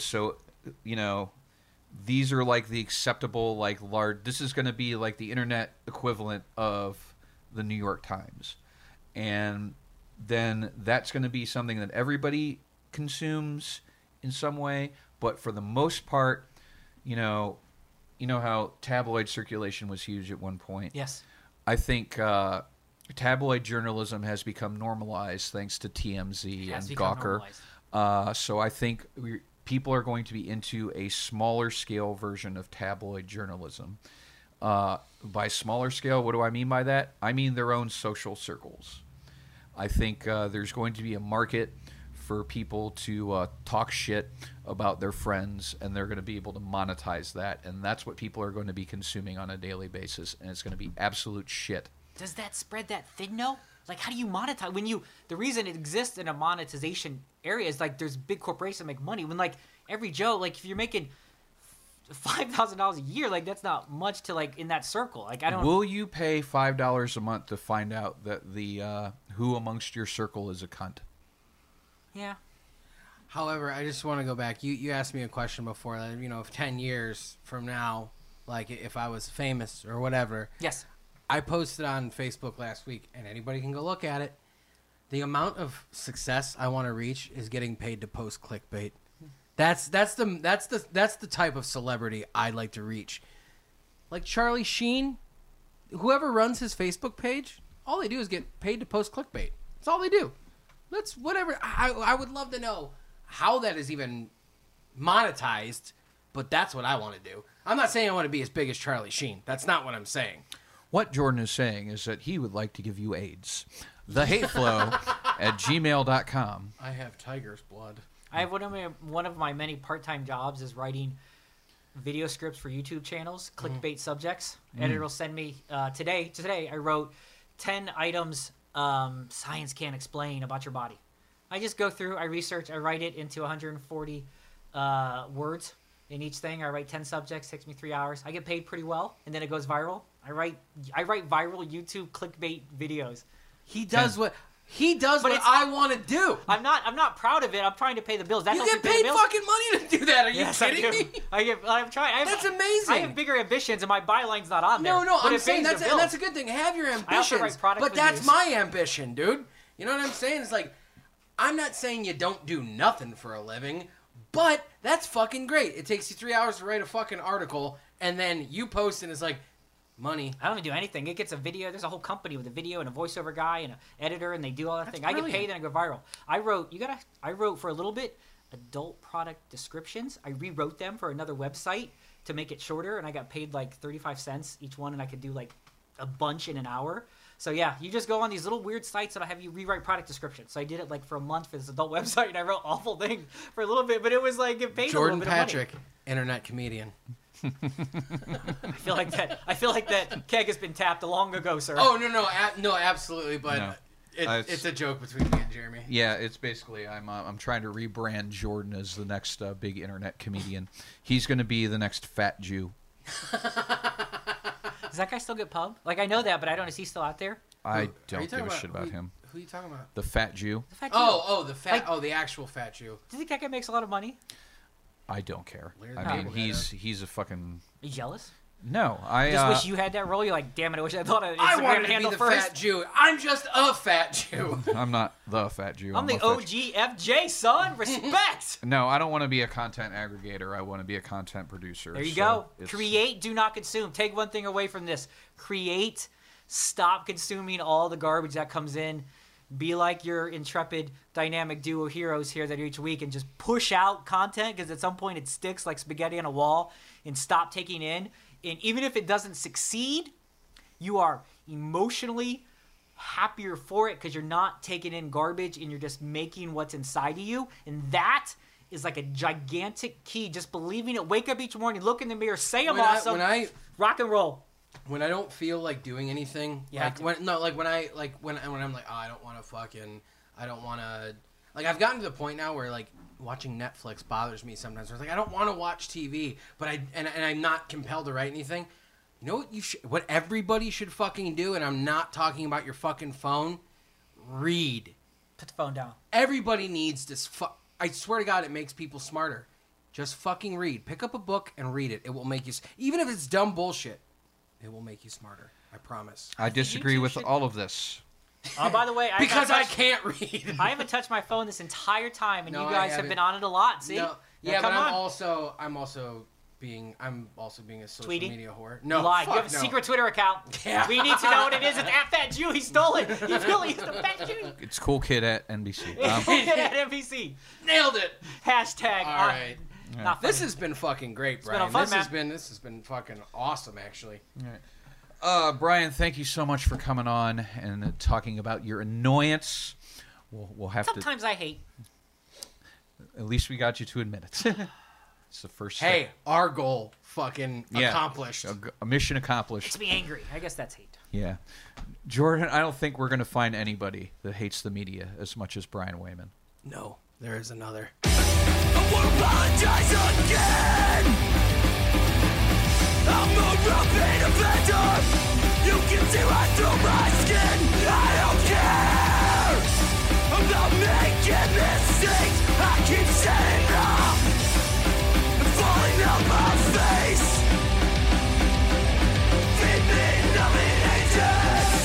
A: these are like the acceptable large. This is going to be like the internet equivalent of the New York Times, and then that's going to be something that everybody consumes in some way. But for the most part, you know how tabloid circulation was huge at one point.
D: Yes,
A: I think. Tabloid journalism has become normalized thanks to TMZ and Gawker. So I think people are going to be into a smaller scale version of tabloid journalism. By smaller scale, what do I mean by that? I mean their own social circles. I think there's going to be a market for people to talk shit about their friends, and they're going to be able to monetize that. And that's what people are going to be consuming on a daily basis, and it's going to be absolute shit.
D: Does that spread that thin, though? Like, how do you monetize? The reason it exists in a monetization area is, like, there's big corporations that make money. When, like, every Joe, like, if you're making $5,000 a year, like, that's not much to, like, in that circle. Like, I don't...
A: Will you pay $5 a month to find out that the who amongst your circle is a cunt?
D: Yeah.
B: However, I just want to go back. You asked me a question before that, if 10 years from now, like, if I was famous or whatever...
D: Yes.
B: I posted on Facebook last week, and anybody can go look at it. The amount of success I want to reach is getting paid to post clickbait. That's the type of celebrity I'd like to reach. Like Charlie Sheen, whoever runs his Facebook page, all they do is get paid to post clickbait. That's all they do. That's whatever. I would love to know how that is even monetized, but that's what I want to do. I'm not saying I want to be as big as Charlie Sheen. That's not what I'm saying.
A: What Jordan is saying is that he would like to give you AIDS. thehateflow@gmail.com.
B: I have tiger's blood.
D: I have one of my many part-time jobs is writing video scripts for YouTube channels, clickbait subjects. Editor will send me today I wrote 10 items science can't explain about your body. I just go through, I research, I write it into 140 words in each thing. I write 10 subjects, takes me 3 hours. I get paid pretty well, and then it goes viral. I write viral YouTube clickbait videos.
B: He does what I want to do.
D: I'm not proud of it. I'm trying to pay the bills. That
B: you get paid fucking money to do that. Are you kidding me?
D: I'm trying.
B: That's amazing.
D: I have bigger ambitions, and my byline's not on there.
B: No. I'm saying that's a good thing. Have your ambitions, but that's my ambition, dude. You know what I'm saying? It's like I'm not saying you don't do nothing for a living, but that's fucking great. It takes you 3 hours to write a fucking article, and then you post, and it's like. Money.
D: I don't even do anything. It gets a video. There's a whole company with a video and a voiceover guy and an editor, and they do all that thing.
B: Brilliant.
D: I get paid and I go viral. I wrote for a little bit adult product descriptions. I rewrote them for another website to make it shorter, and I got paid like 35 cents each one, and I could do like a bunch in an hour. So yeah, you just go on these little weird sites that'll have you rewrite product descriptions. So I did it like for a month for this adult website, and I wrote awful things for a little bit, but it was like it paid
B: Jordan
D: a little bit
B: Patrick,
D: of money.
B: internet comedian.
D: I feel like that keg has been tapped long ago, sir.
B: Oh no, absolutely. But
A: No.
B: it's a joke between me and Jeremy.
A: Yeah, it's basically I'm trying to rebrand Jordan as the next big internet comedian. He's going to be the next fat Jew.
D: Does that guy still get pub? Like, I know that, but I don't. Is he still out there?
A: I don't give a shit about him.
B: Who are you talking about?
A: The fat Jew.
D: The fat Jew.
B: The fat.
D: Like-
B: the actual fat Jew.
D: Do you think that guy makes a lot of money?
A: I don't care.
B: Weird.
A: I mean,
B: Oh.
A: he's a fucking
D: Are you jealous?
A: no. I
D: Just wish you had that role. You're like, damn it, I wish I thought of
B: I
D: Instagram
B: wanted to be
D: handle
B: the
D: first.
B: fat Jew. I'm just a fat Jew.
A: I'm not the fat Jew.
D: I'm the
A: a fat Jew.
D: OGFJ, son. Respect.
A: No, I don't want to be a content aggregator. I want to be a content producer.
D: There you
A: So
D: go.
A: it's-
D: Create, do not consume. Take one thing away from this. Create. Stop consuming all the garbage that comes in. Be like your intrepid dynamic duo heroes here that each week and just push out content because at some point it sticks like spaghetti on a wall and stop taking in. And even if it doesn't succeed, you are emotionally happier for it because you're not taking in garbage and you're just making what's inside of you. And that is like a gigantic key. Just believing it. Wake up each morning, look in the mirror, say I'm awesome. Rock and roll.
B: When I don't feel like doing anything,
D: You
B: like
D: have to.
B: when I'm like, oh, I don't want to, like, I've gotten to the point now where like watching Netflix bothers me sometimes. Where it's like I don't want to watch TV, but I'm not compelled to write anything. You know what everybody should fucking do, and I'm not talking about your fucking phone. Read.
D: Put the phone down.
B: Everybody needs this. I swear to God, it makes people smarter. Just fucking read. Pick up a book and read it. It will make you, even if it's dumb bullshit, it will make you smarter. I promise.
A: I disagree
D: two
A: with
D: should-
A: all of this.
D: By the way,
B: Because I can't read.
D: I haven't touched my phone this entire time, and
B: No,
D: you
B: I
D: guys have
B: haven't.
D: been on it a lot. See?
B: No,
D: Now,
B: yeah,
D: come
B: but
D: on.
B: I'm also being a social
D: Tweeting?
B: media whore.
D: No,
B: No,
D: you have a
B: fuck no.
D: secret Twitter account.
B: Yeah.
D: We need to know what it is. It's at Fat Jew. He stole it. He really is the Fat Jew.
A: It's Cool Kid at NBC.
D: At NBC.
B: Nailed it.
D: Hashtag.
B: All right.
D: Not funny.
B: This has been fucking great,
D: been
B: Brian.
D: fun,
B: This has been fucking awesome, actually.
A: Brian, thank you so much for coming on and talking about your annoyance. We'll have
D: Sometimes I hate.
A: to. At least we got you to admit it. It's the first step.
B: Hey, our goal fucking
A: Yeah.
B: accomplished.
A: A mission accomplished.
D: Makes me angry. I guess that's hate.
A: Yeah. Jordan, I don't think we're going to find anybody that hates the media as much as Brian Wayman.
B: No, there is another.
E: I won't apologize again. I'm a repeat offender. You can see right through my skin. I don't care about making mistakes. I keep setting up and falling out my face. Feed me numbing agents.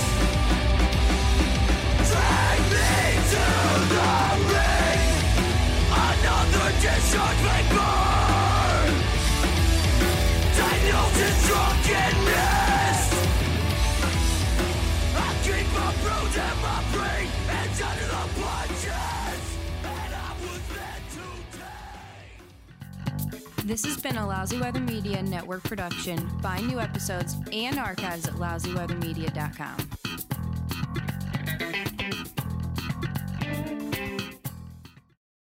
E: Drag me to the ring. Another discharge may burn. Diagnosed in drunkenness. I keep my bruise and my brain and under the punches. And I was meant to take.
F: This has been a Lousy Weather Media Network production. Find new episodes and archives at lousyweathermedia.com.